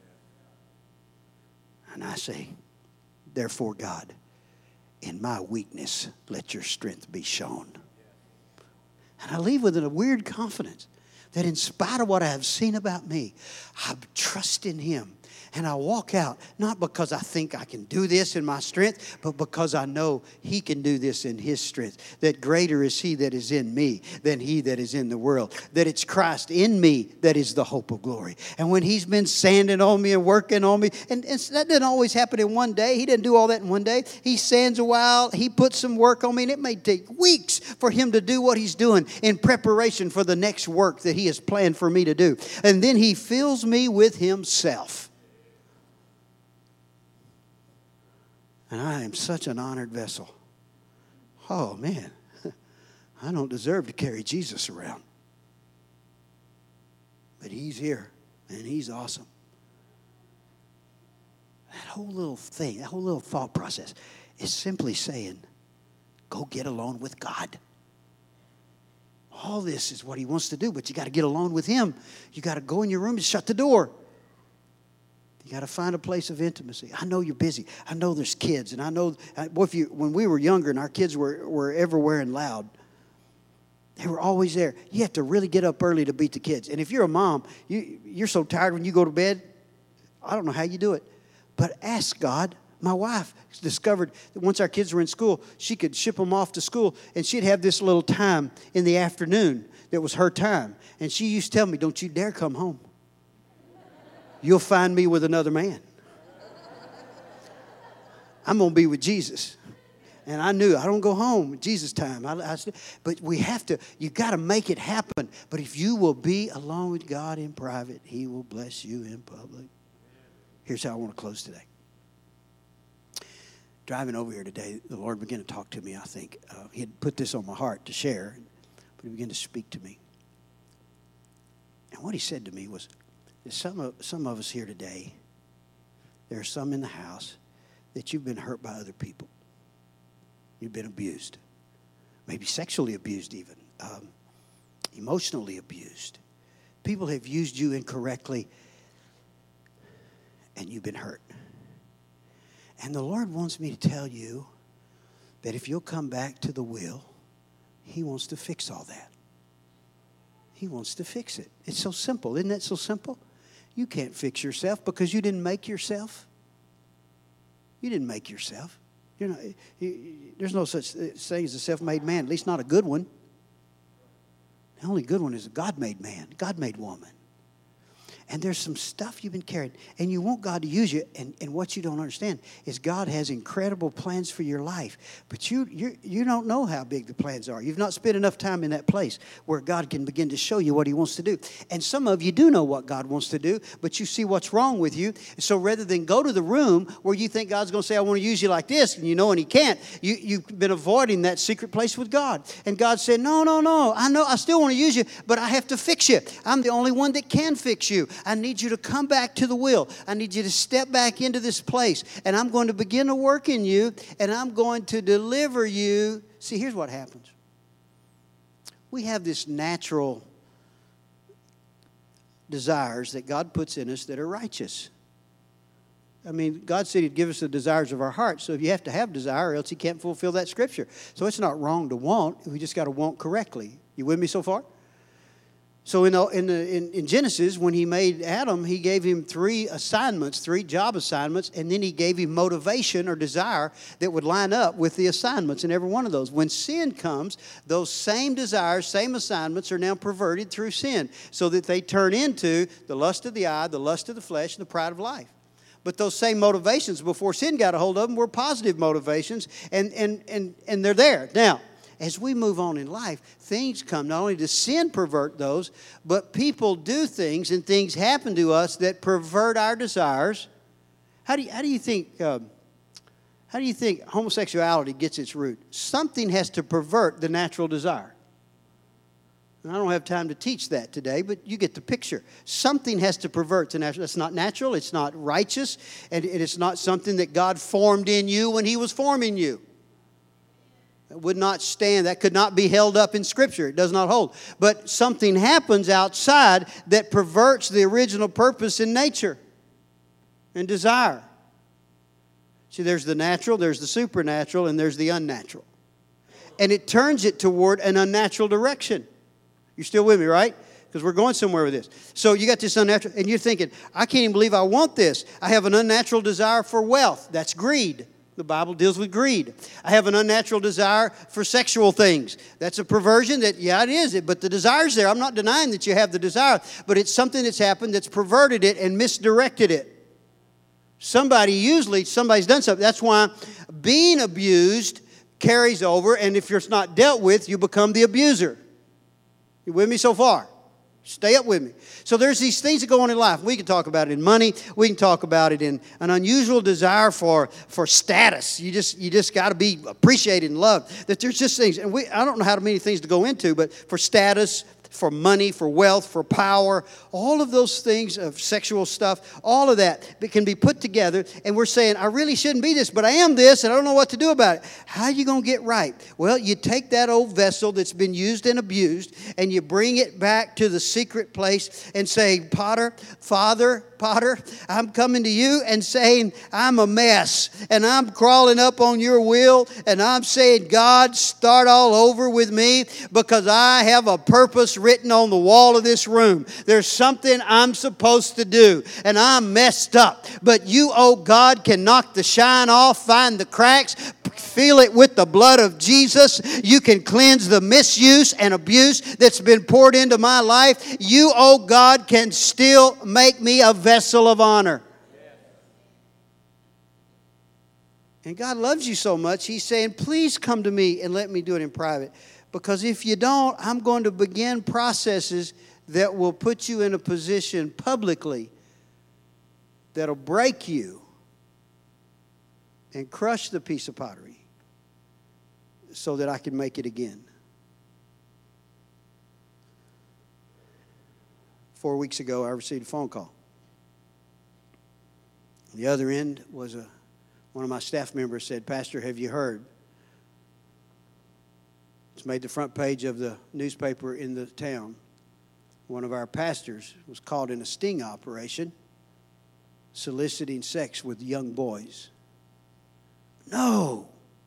And I say, therefore, God, in my weakness, let your strength be shown. And I leave with a weird confidence that in spite of what I have seen about me, I trust in him. And I walk out, not because I think I can do this in my strength, but because I know he can do this in his strength. That greater is he that is in me than he that is in the world. That it's Christ in me that is the hope of glory. And when he's been sanding on me and working on me, and, and that doesn't always happen in one day. He didn't do all that in one day. He sands a while, he puts some work on me, and it may take weeks for him to do what he's doing in preparation for the next work that he has planned for me to do. And then he fills me with himself. And I am such an honored vessel. Oh, man. I don't deserve to carry Jesus around. But he's here, and he's awesome. That whole little thing, that whole little thought process is simply saying, go get alone with God. All this is what he wants to do, but you got to get alone with him. You got to go in your room and shut the door. You got to find a place of intimacy. I know you're busy. I know there's kids. And I know, well, if you, when we were younger and our kids were, were everywhere and loud, they were always there. You have to really get up early to beat the kids. And if you're a mom, you, you're so tired when you go to bed, I don't know how you do it. But ask God. My wife discovered that once our kids were in school, she could ship them off to school, and she'd have this little time in the afternoon that was her time. And she used to tell me, don't you dare come home. You'll find me with another man. I'm going to be with Jesus. And I knew I don't go home at Jesus time. I, I, but we have to, you got to make it happen. But if you will be alone with God in private, he will bless you in public. Here's how I want to close today. Driving over here today, the Lord began to talk to me, I think. Uh, he had put this on my heart to share, but he began to speak to me. And what he said to me was, Some of, some of us here today, there are some in the house that you've been hurt by other people. You've been abused. Maybe sexually abused even. Um, emotionally abused. People have used you incorrectly, and you've been hurt. And the Lord wants me to tell you that if you'll come back to the will, he wants to fix all that. He wants to fix it. It's so simple. Isn't that so simple? You can't fix yourself because you didn't make yourself. You didn't make yourself. You're not, you, there's no such thing as a self-made man, at least not a good one. The only good one is a God-made man, God-made woman. And there's some stuff you've been carrying, and you want God to use you, and, and what you don't understand is God has incredible plans for your life, but you you you don't know how big the plans are. You've not spent enough time in that place where God can begin to show you what he wants to do. And some of you do know what God wants to do, but you see what's wrong with you. So rather than go to the room where you think God's going to say, I want to use you like this, and you know, and he can't, you, you've been avoiding that secret place with God. And God said, no, no, no, I know, I still want to use you, but I have to fix you. I'm the only one that can fix you. I need you to come back to the will. I need you to step back into this place. And I'm going to begin to work in you, and I'm going to deliver you. See, here's what happens. We have this natural desires that God puts in us that are righteous. I mean, God said He'd give us the desires of our heart. So if you have to have desire, or else He can't fulfill that scripture. So it's not wrong to want. We just got to want correctly. You with me so far? So in, the, in, the, in, in Genesis, when He made Adam, He gave him three assignments, three job assignments, and then He gave him motivation or desire that would line up with the assignments in every one of those. When sin comes, those same desires, same assignments are now perverted through sin so that they turn into the lust of the eye, the lust of the flesh, and the pride of life. But those same motivations before sin got a hold of them were positive motivations, and, and, and, and they're there. Now, as we move on in life, things come. Not only does sin pervert those, but people do things and things happen to us that pervert our desires. How do you, how do you think um, how do you think homosexuality gets its root? Something has to pervert the natural desire. And I don't have time to teach that today, but you get the picture. Something has to pervert the natural. It's not natural. It's not righteous. And it's not something that God formed in you when He was forming you. That would not stand. That could not be held up in Scripture. It does not hold. But something happens outside that perverts the original purpose in nature and desire. See, there's the natural, there's the supernatural, and there's the unnatural. And it turns it toward an unnatural direction. You're still with me, right? Because we're going somewhere with this. So you got this unnatural, and you're thinking, I can't even believe I want this. I have an unnatural desire for wealth. That's greed. The Bible deals with greed. I have an unnatural desire for sexual things. That's a perversion that, yeah, it is. But the desire's there. I'm not denying that you have the desire. But it's something that's happened that's perverted it and misdirected it. Somebody, usually, somebody's done something. That's why being abused carries over. And if it's not dealt with, you become the abuser. You with me so far? Stay up with me. So there's these things that go on in life. We can talk about it in money. We can talk about it in an unusual desire for, for status. You just you just got to be appreciated and loved. That there's just things, and we I don't know how many things to go into, but for status, for money, for wealth, for power, all of those things of sexual stuff, all of that that can be put together, and we're saying, I really shouldn't be this, but I am this, and I don't know what to do about it. How are you going to get right? Well, you take that old vessel that's been used and abused, and you bring it back to the secret place and say, Potter, Father, Potter, I'm coming to you and saying, I'm a mess, and I'm crawling up on your will, and I'm saying, God, start all over with me, because I have a purpose written on the wall of this room. There's something I'm supposed to do, and I'm messed up. But you, oh God, can knock the shine off, find the cracks, feel it with the blood of Jesus. You can cleanse the misuse and abuse that's been poured into my life. You, oh God, can still make me a vessel of honor. And God loves you so much, He's saying, please come to me and let me do it in private. Because if you don't, I'm going to begin processes that will put you in a position publicly that'll break you and crush the piece of pottery so that I can make it again. Four weeks ago, I received a phone call. On the other end was a one of my staff members said, Pastor, have you heard? It's made the front page of the newspaper in the town. One of our pastors was caught in a sting operation soliciting sex with young boys. No.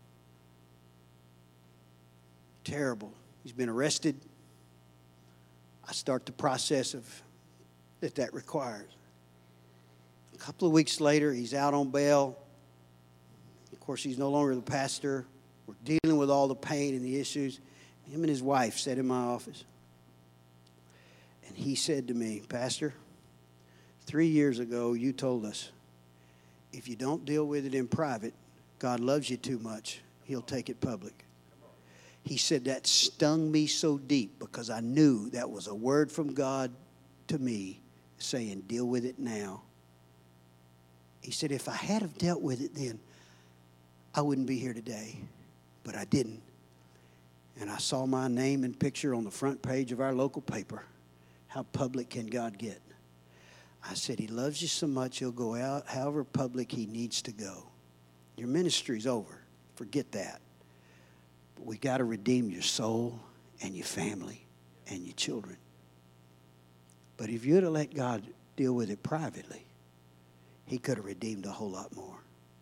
Terrible. He's been arrested. I start the process of that that requires. A couple of weeks later, he's out on bail. Of course, he's no longer the pastor. We're dealing with all the pain and the issues. Him and his wife sat in my office. And he said to me, Pastor, three years ago you told us if you don't deal with it in private, God loves you too much. He'll take it public. He said that stung me so deep because I knew that was a word from God to me saying, deal with it now. He said, if I had have dealt with it then, I wouldn't be here today. But I didn't. And I saw my name and picture on the front page of our local paper. How public can God get? I said, he loves you so much, he'll go out however public he needs to go. Your ministry's over. Forget that. But we got to redeem your soul and your family and your children. But if you'd have let God deal with it privately, he could have redeemed a whole lot more.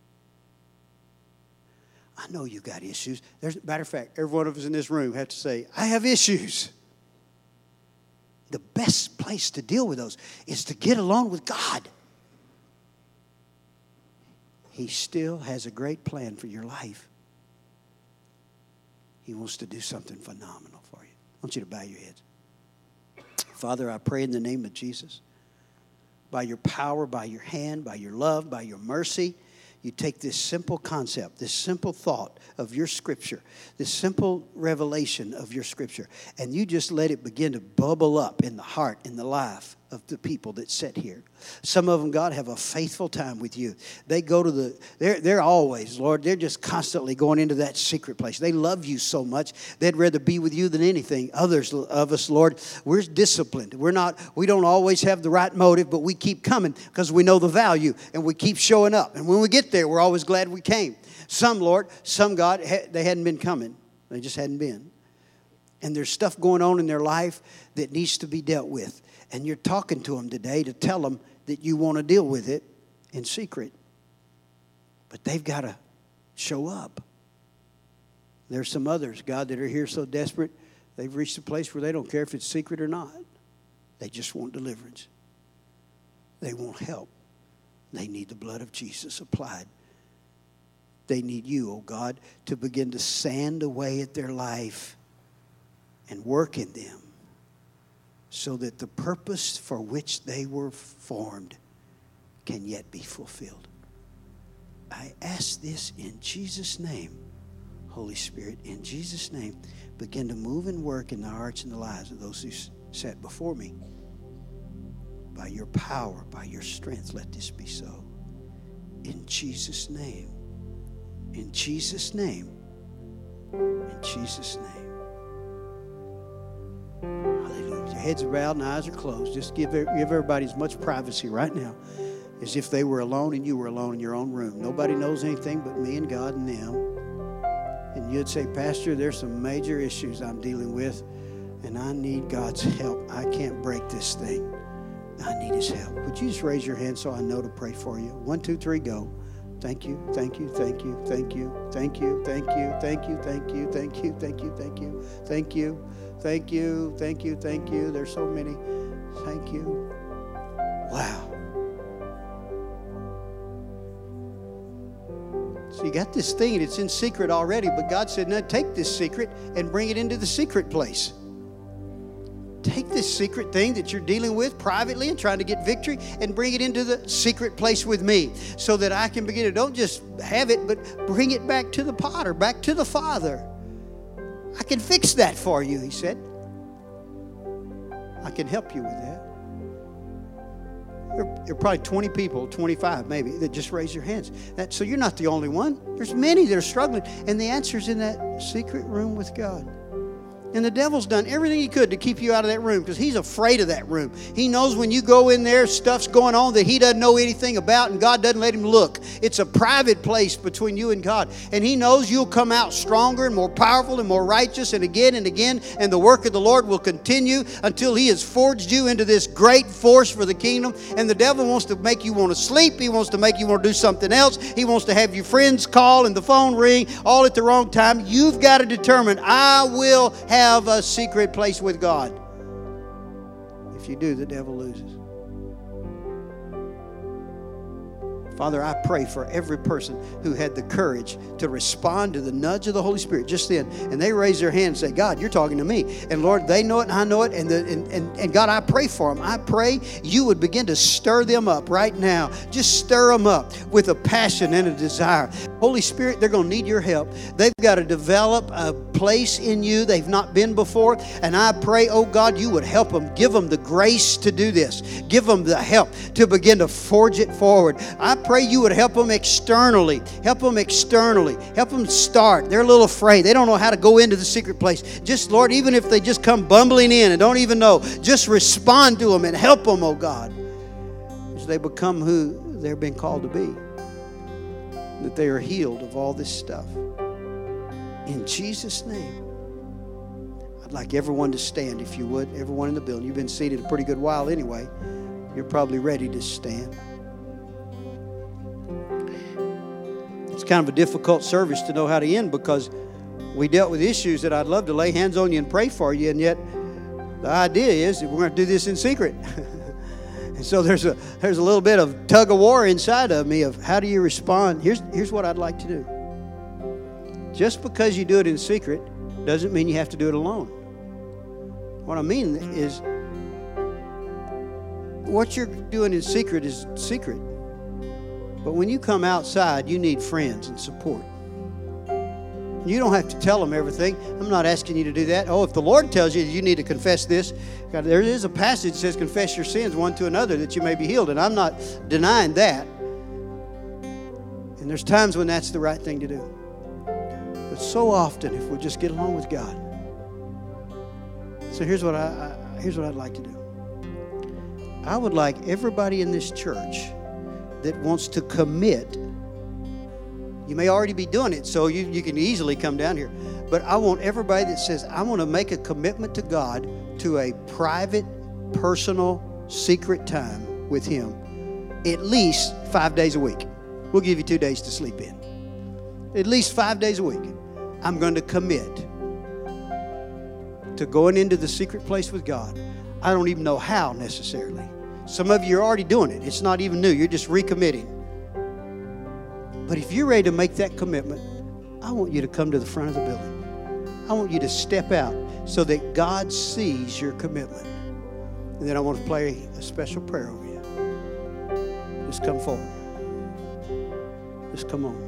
I know you got issues. There's, matter of fact, every one of us in this room have to say, I have issues. The best place to deal with those is to get alone with God. He still has a great plan for your life. He wants to do something phenomenal for you. I want you to bow your heads. Father, I pray in the name of Jesus, by your power, by your hand, by your love, by your mercy, you take this simple concept, this simple thought of your Scripture, this simple revelation of your Scripture, and you just let it begin to bubble up in the heart, in the life of the people that sit here. Some of them, God, have a faithful time with you. They go to the, they're, they're always, Lord, they're just constantly going into that secret place. They love you so much, they'd rather be with you than anything. Others of us, Lord, we're disciplined. We're not, we don't always have the right motive, but we keep coming because we know the value and we keep showing up. And when we get there, we're always glad we came. Some, Lord, some, God, they hadn't been coming. They just hadn't been. And there's stuff going on in their life that needs to be dealt with. And you're talking to them today to tell them that you want to deal with it in secret. But they've got to show up. There's some others, God, that are here so desperate, they've reached a place where they don't care if it's secret or not. They just want deliverance. They want help. They need the blood of Jesus applied. They need you, oh God, to begin to sand away at their life and work in them, so that the purpose for which they were formed can yet be fulfilled. I ask this in Jesus' name. Holy Spirit, in Jesus' name, begin to move and work in the hearts and the lives of those who sat before me. By your power, by your strength, let this be so. In Jesus' name. In Jesus' name. In Jesus' name. Hallelujah. Your heads are bowed and eyes are closed. Just give, give everybody as much privacy right now as if they were alone and you were alone in your own room. Nobody knows anything but me and God and them. And you'd say, Pastor, there's some major issues I'm dealing with, and I need God's help. I can't break this thing. I need his help. Would you just raise your hand so I know to pray for you? One, two, three, go. Thank you, thank you, thank you, thank you, thank you, thank you, thank you, thank you, thank you, thank you, thank you, thank you, thank you, thank you, thank you. There's so many. Thank you. Wow. So you got this thing and it's in secret already, but God said, no, take this secret and bring it into the secret place. Take this secret thing that you're dealing with privately and trying to get victory and bring it into the secret place with me so that I can begin to, don't just have it, but bring it back to the potter, back to the Father. I can fix that for you, he said. I can help you with that. There are probably twenty people, twenty-five maybe, that just raise your hands. That, so you're not the only one. There's many that are struggling. And the answer's in that secret room with God. And the devil's done everything he could to keep you out of that room because he's afraid of that room. He knows when you go in there, stuff's going on that he doesn't know anything about and God doesn't let him look. It's a private place between you and God. And he knows you'll come out stronger and more powerful and more righteous and again and again. And the work of the Lord will continue until he has forged you into this great force for the kingdom. And the devil wants to make you want to sleep. He wants to make you want to do something else. He wants to have your friends call and the phone ring all at the wrong time. You've got to determine, I will have Have a secret place with God. If you do, the devil loses. Father, I pray for every person who had the courage to respond to the nudge of the Holy Spirit just then. And they raise their hand and say, God, you're talking to me. And Lord, they know it and I know it. And, the, and, and, and God, I pray for them. I pray you would begin to stir them up right now. Just stir them up with a passion and a desire. Holy Spirit, they're going to need your help. They've got to develop a place in you they've not been before. And I pray, oh God, you would help them. Give them the grace to do this. Give them the help to begin to forge it forward. I pray you would help them externally. Help them externally. Help them start. They're a little afraid. They don't know how to go into the secret place. Just, Lord, even if they just come bumbling in and don't even know, just respond to them and help them, oh God. as they become who they're being called to be, that they are healed of all this stuff. In Jesus' name. I'd like everyone to stand, if you would. Everyone in the building. You've been seated a pretty good while anyway. You're probably ready to stand. It's kind of a difficult service to know how to end, because we dealt with issues that I'd love to lay hands on you and pray for you, and yet the idea is that we're going to do this in secret. And so there's a there's a little bit of tug of war inside of me of how do you respond. Here's here's what I'd like to do. Just because you do it in secret doesn't mean you have to do it alone. What I mean is, what you're doing in secret is secret. But when you come outside, you need friends and support. You don't have to tell them everything. I'm not asking you to do that. Oh, if the Lord tells you you need to confess this, God, there is a passage that says confess your sins one to another that you may be healed. And I'm not denying that. And there's times when that's the right thing to do. But so often, if we'll just get along with God. So here's what I, I here's what I'd like to do. I would like everybody in this church that wants to commit. You may already be doing it, so you, you can easily come down here. But I want everybody that says, I want to make a commitment to God to a private, personal, secret time with Him at least five days a week. We'll give you two days to sleep in. At least five days a week. I'm going to commit to going into the secret place with God. I don't even know how necessarily. Some of you are already doing it. It's not even new. You're just recommitting. But if you're ready to make that commitment, I want you to come to the front of the building. I want you to step out so that God sees your commitment. And then I want to play a special prayer over you. Just come forward. Just come on.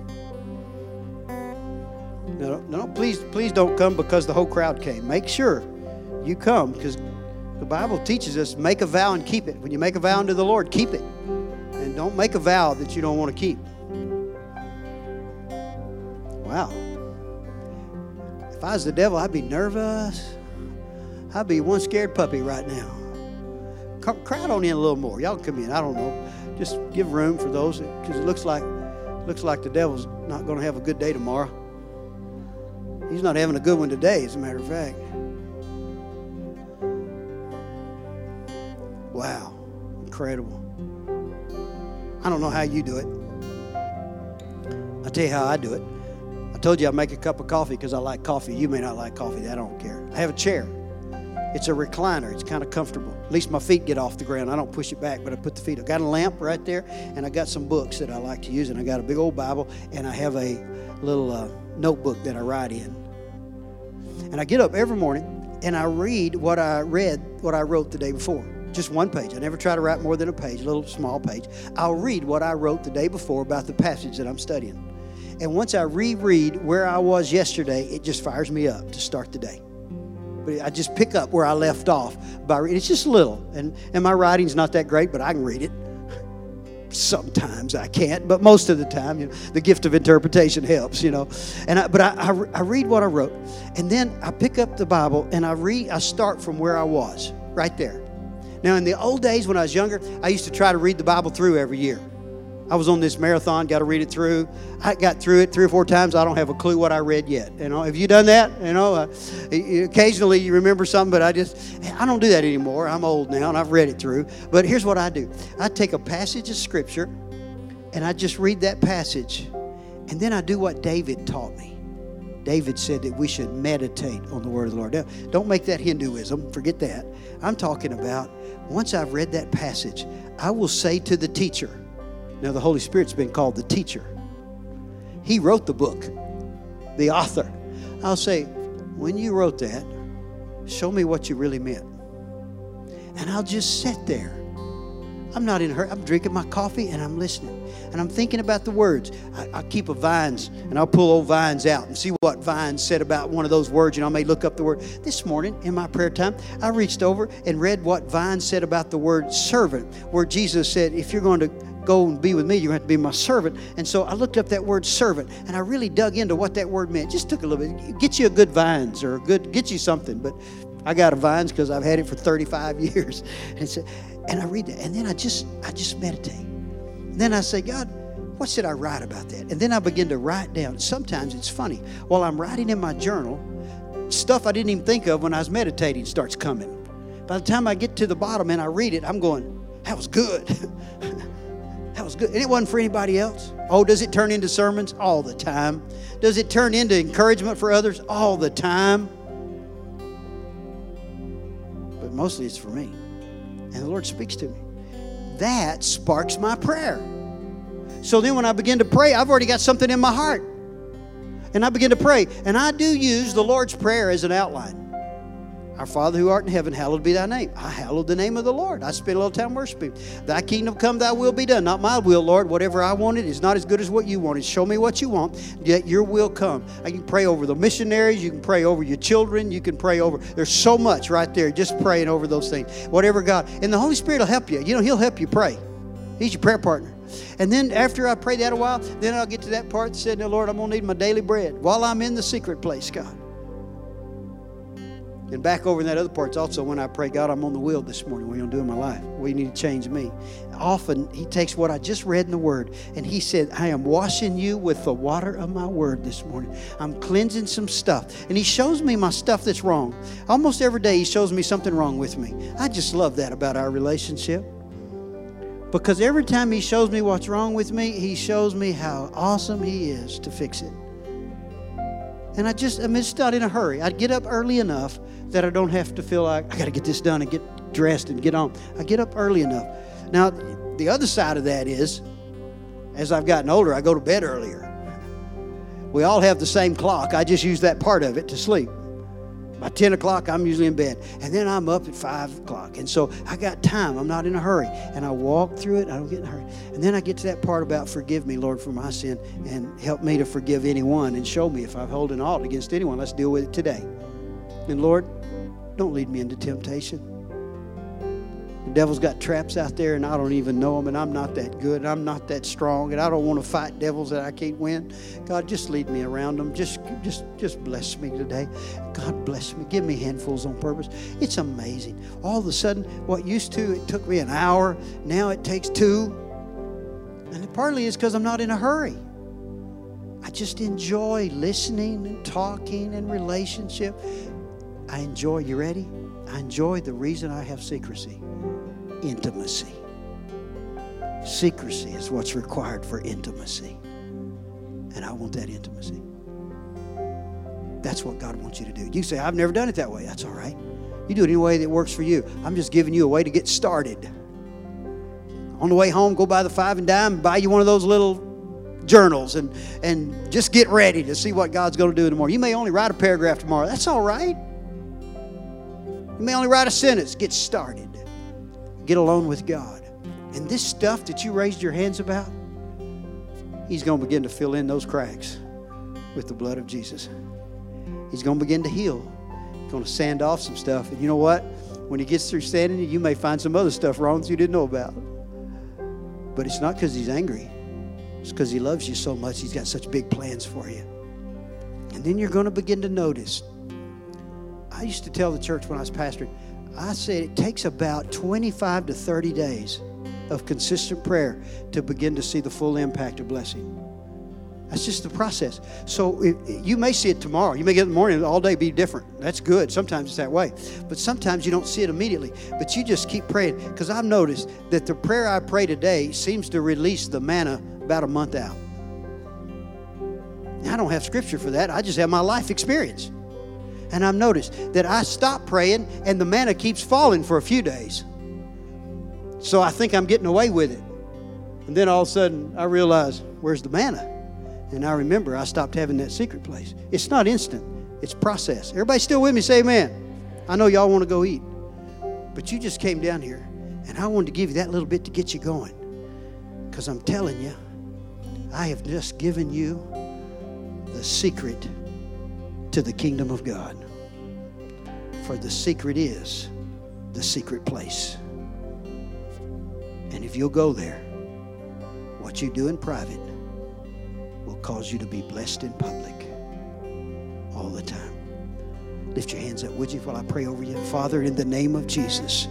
No, no, please, please don't come because the whole crowd came. Make sure you come, because the Bible teaches us, make a vow and keep it. When you make a vow unto the Lord, keep it. And don't make a vow that you don't want to keep. Wow. If I was the devil, I'd be nervous. I'd be one scared puppy right now. Come, crowd on in a little more. Y'all come in. I don't know. Just give room for those, because it looks like looks like the devil's not going to have a good day tomorrow. He's not having a good one today, as a matter of fact. Wow. Incredible. I don't know how you do it. I'll tell you how I do it. I told you I make a cup of coffee because I like coffee. You may not like coffee. I don't care. I have a chair. It's a recliner. It's kind of comfortable. At least my feet get off the ground. I don't push it back, but I put the feet up. Got a lamp right there, and I got some books that I like to use, and I got a big old Bible, and I have a little uh, notebook that I write in. And I get up every morning, and I read what I read, what I wrote the day before. Just one page. I never try to write more than a page, a little small page. I'll read what I wrote the day before about the passage that I'm studying. And once I reread where I was yesterday, it just fires me up to start the day. But I just pick up where I left off by reading. It's just a little. And, and my writing's not that great, but I can read it. Sometimes I can't, but most of the time, you know, the gift of interpretation helps, you know. And I, but I, I, I read what I wrote. And then I pick up the Bible and I read, I start from where I was, right there. Now, in the old days when I was younger, I used to try to read the Bible through every year. I was on this marathon, got to read it through. I got through it three or four times. I don't have a clue what I read yet. You know, have you done that? You know, uh, occasionally you remember something, but I just, I don't do that anymore. I'm old now and I've read it through. But here's what I do. I take a passage of Scripture and I just read that passage. And then I do what David taught me. David said that we should meditate on the word of the Lord. Now, don't make that Hinduism. Forget that. I'm talking about once I've read that passage, I will say to the teacher. Now, the Holy Spirit's been called the teacher. He wrote the book, the author. I'll say, when you wrote that, show me what you really meant. And I'll just sit there. I'm not in a hurry. I'm drinking my coffee and I'm listening. And I'm thinking about the words. I, I keep a Vines and I'll pull old Vines out and see what Vines said about one of those words. And I may look up the word. This morning in my prayer time, I reached over and read what Vines said about the word servant, where Jesus said, if you're going to go and be with me, you're going to have to be my servant. And so I looked up that word servant and I really dug into what that word meant. Just took a little bit. Get you a good Vines or a good, get you something. But I got a Vines because I've had it for thirty-five years. And so, And I read that, and then I just I just meditate. And then I say, God, what should I write about that? And then I begin to write down. Sometimes it's funny. While I'm writing in my journal, stuff I didn't even think of when I was meditating starts coming. By the time I get to the bottom and I read it, I'm going, that was good. That was good. And it wasn't for anybody else. Oh, does it turn into sermons? All the time. Does it turn into encouragement for others? All the time. But mostly it's for me. And the Lord speaks to me. That sparks my prayer. So then when I begin to pray, I've already got something in my heart. And I begin to pray. And I do use the Lord's Prayer as an outline. Our Father who art in heaven, hallowed be thy name. I hallowed the name of the Lord. I spend a little time worshiping. Thy kingdom come, thy will be done. Not my will, Lord. Whatever I wanted is not as good as what you wanted. Show me what you want, yet your will come. I can pray over the missionaries. You can pray over your children. You can pray over. There's so much right there just praying over those things. Whatever God. And the Holy Spirit will help you. You know, He'll help you pray. He's your prayer partner. And then after I pray that a while, then I'll get to that part that said, now, Lord, I'm going to need my daily bread while I'm in the secret place, God. And back over in that other part, it's also when I pray, God, I'm on the wheel this morning. What are you going to do in my life? What do you need to change me? Often, He takes what I just read in the Word, and He said, I am washing you with the water of my Word this morning. I'm cleansing some stuff. And He shows me my stuff that's wrong. Almost every day, He shows me something wrong with me. I just love that about our relationship. Because every time He shows me what's wrong with me, He shows me how awesome He is to fix it. And I just, I'm just not in a hurry. I get up early enough that I don't have to feel like I got to get this done and get dressed and get on. I get up early enough. Now, the other side of that is, as I've gotten older, I go to bed earlier. We all have the same clock. I just use that part of it to sleep. By ten o'clock, I'm usually in bed. And then I'm up at five o'clock. And so I got time. I'm not in a hurry. And I walk through it. I don't get in a hurry. And then I get to that part about forgive me, Lord, for my sin. And help me to forgive anyone. And show me if I've held an ought against anyone. Let's deal with it today. And Lord, don't lead me into temptation. The devil's got traps out there and I don't even know them. And I'm not that good. And I'm not that strong. And I don't want to fight devils that I can't win. God, just lead me around them. Just, just, just bless me today. God bless me. Give me handfuls on purpose. It's amazing. All of a sudden, what used to, it took me an hour. Now it takes two. And it partly is because I'm not in a hurry. I just enjoy listening and talking and relationship. I enjoy, you ready? I enjoy the reason I have secrecy. Intimacy. Secrecy is what's required for intimacy. And I want that intimacy. That's what God wants you to do. You say, I've never done it that way. That's all right. You do it any way that works for you. I'm just giving you a way to get started. On the way home, go by the Five and Dime and buy you one of those little journals and, and just get ready to see what God's going to do in the morning. You may only write a paragraph tomorrow. That's all right. You may only write a sentence. Get started. Get alone with God. And this stuff that you raised your hands about, He's going to begin to fill in those cracks with the blood of Jesus. He's going to begin to heal. He's going to sand off some stuff. And you know what? When He gets through sanding it, you may find some other stuff wrong that you didn't know about. But it's not because He's angry. It's because He loves you so much. He's got such big plans for you. And then you're going to begin to notice. I used to tell the church when I was pastoring, I said it takes about twenty-five to thirty days of consistent prayer to begin to see the full impact of blessing. That's just the process. So it, you may see it tomorrow. You may get in the morning and all day be different. That's good. Sometimes it's that way. But sometimes you don't see it immediately. But you just keep praying. Because I've noticed that the prayer I pray today seems to release the manna about a month out. I don't have scripture for that. I just have my life experience. And I've noticed that I stop praying and the manna keeps falling for a few days. So I think I'm getting away with it. And then all of a sudden I realize, where's the manna? And I remember I stopped having that secret place. It's not instant. It's process. Everybody still with me? Say amen. I know y'all want to go eat. But you just came down here and I wanted to give you that little bit to get you going. Because I'm telling you, I have just given you the secret to the kingdom of God. For the secret is the secret place. And if you'll go there, what you do in private will cause you to be blessed in public all the time. Lift your hands up, would you, while I pray over you. Father, in the name of Jesus,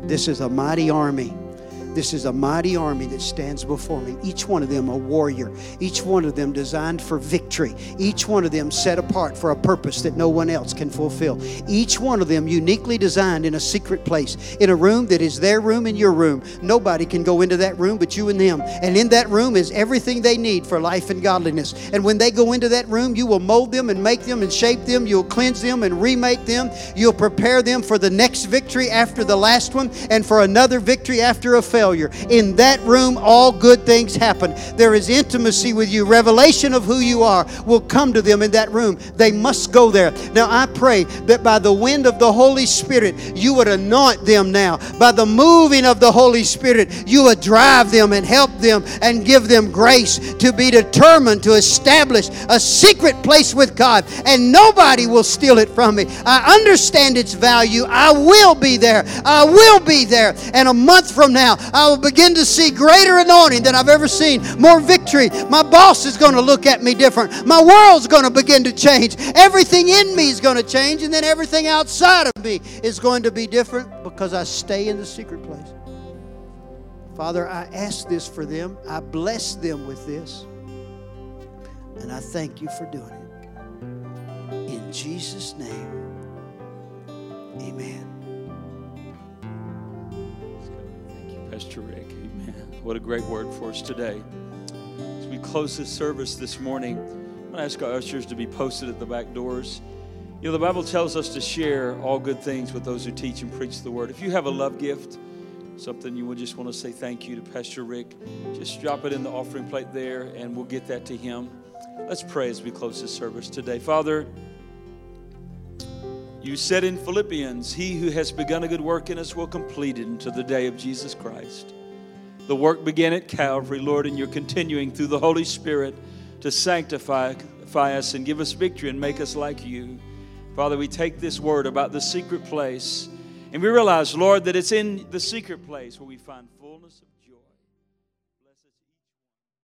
This is a mighty army. This is a mighty army that stands before me. Each one of them a warrior. Each one of them designed for victory. Each one of them set apart for a purpose that no one else can fulfill. Each one of them uniquely designed in a secret place, in a room that is their room and your room. Nobody can go into that room but you and them. And in that room is everything they need for life and godliness. And when they go into that room, you will mold them and make them and shape them. You'll cleanse them and remake them. You'll prepare them for the next victory after the last one and for another victory after a failure. In that room, all good things happen. There is intimacy with you. Revelation of who you are will come to them in that room. They must go there. Now, I pray that by the wind of the Holy Spirit, you would anoint them now. By the moving of the Holy Spirit, you would drive them and help them and give them grace to be determined to establish a secret place with God. And nobody will steal it from me. I understand its value. I will be there. I will be there. And a month from now, I will begin to see greater anointing than I've ever seen. More victory. My boss is going to look at me different. My world's going to begin to change. Everything in me is going to change, and then everything outside of me is going to be different because I stay in the secret place. Father, I ask this for them. I bless them with this. And I thank you for doing it. In Jesus' name, amen. Pastor Rick, amen. What a great word for us today. As we close this service this morning, I'm going to ask our ushers to be posted at the back doors. You know, the Bible tells us to share all good things with those who teach and preach the word. If you have a love gift, something you would just want to say thank you to Pastor Rick, just drop it in the offering plate there and we'll get that to him. Let's pray as we close this service today. Father, you said in Philippians, he who has begun a good work in us will complete it until the day of Jesus Christ. The work began at Calvary, Lord, and you're continuing through the Holy Spirit to sanctify us and give us victory and make us like you. Father, we take this word about the secret place and we realize, Lord, that it's in the secret place where we find fullness of joy. Bless us.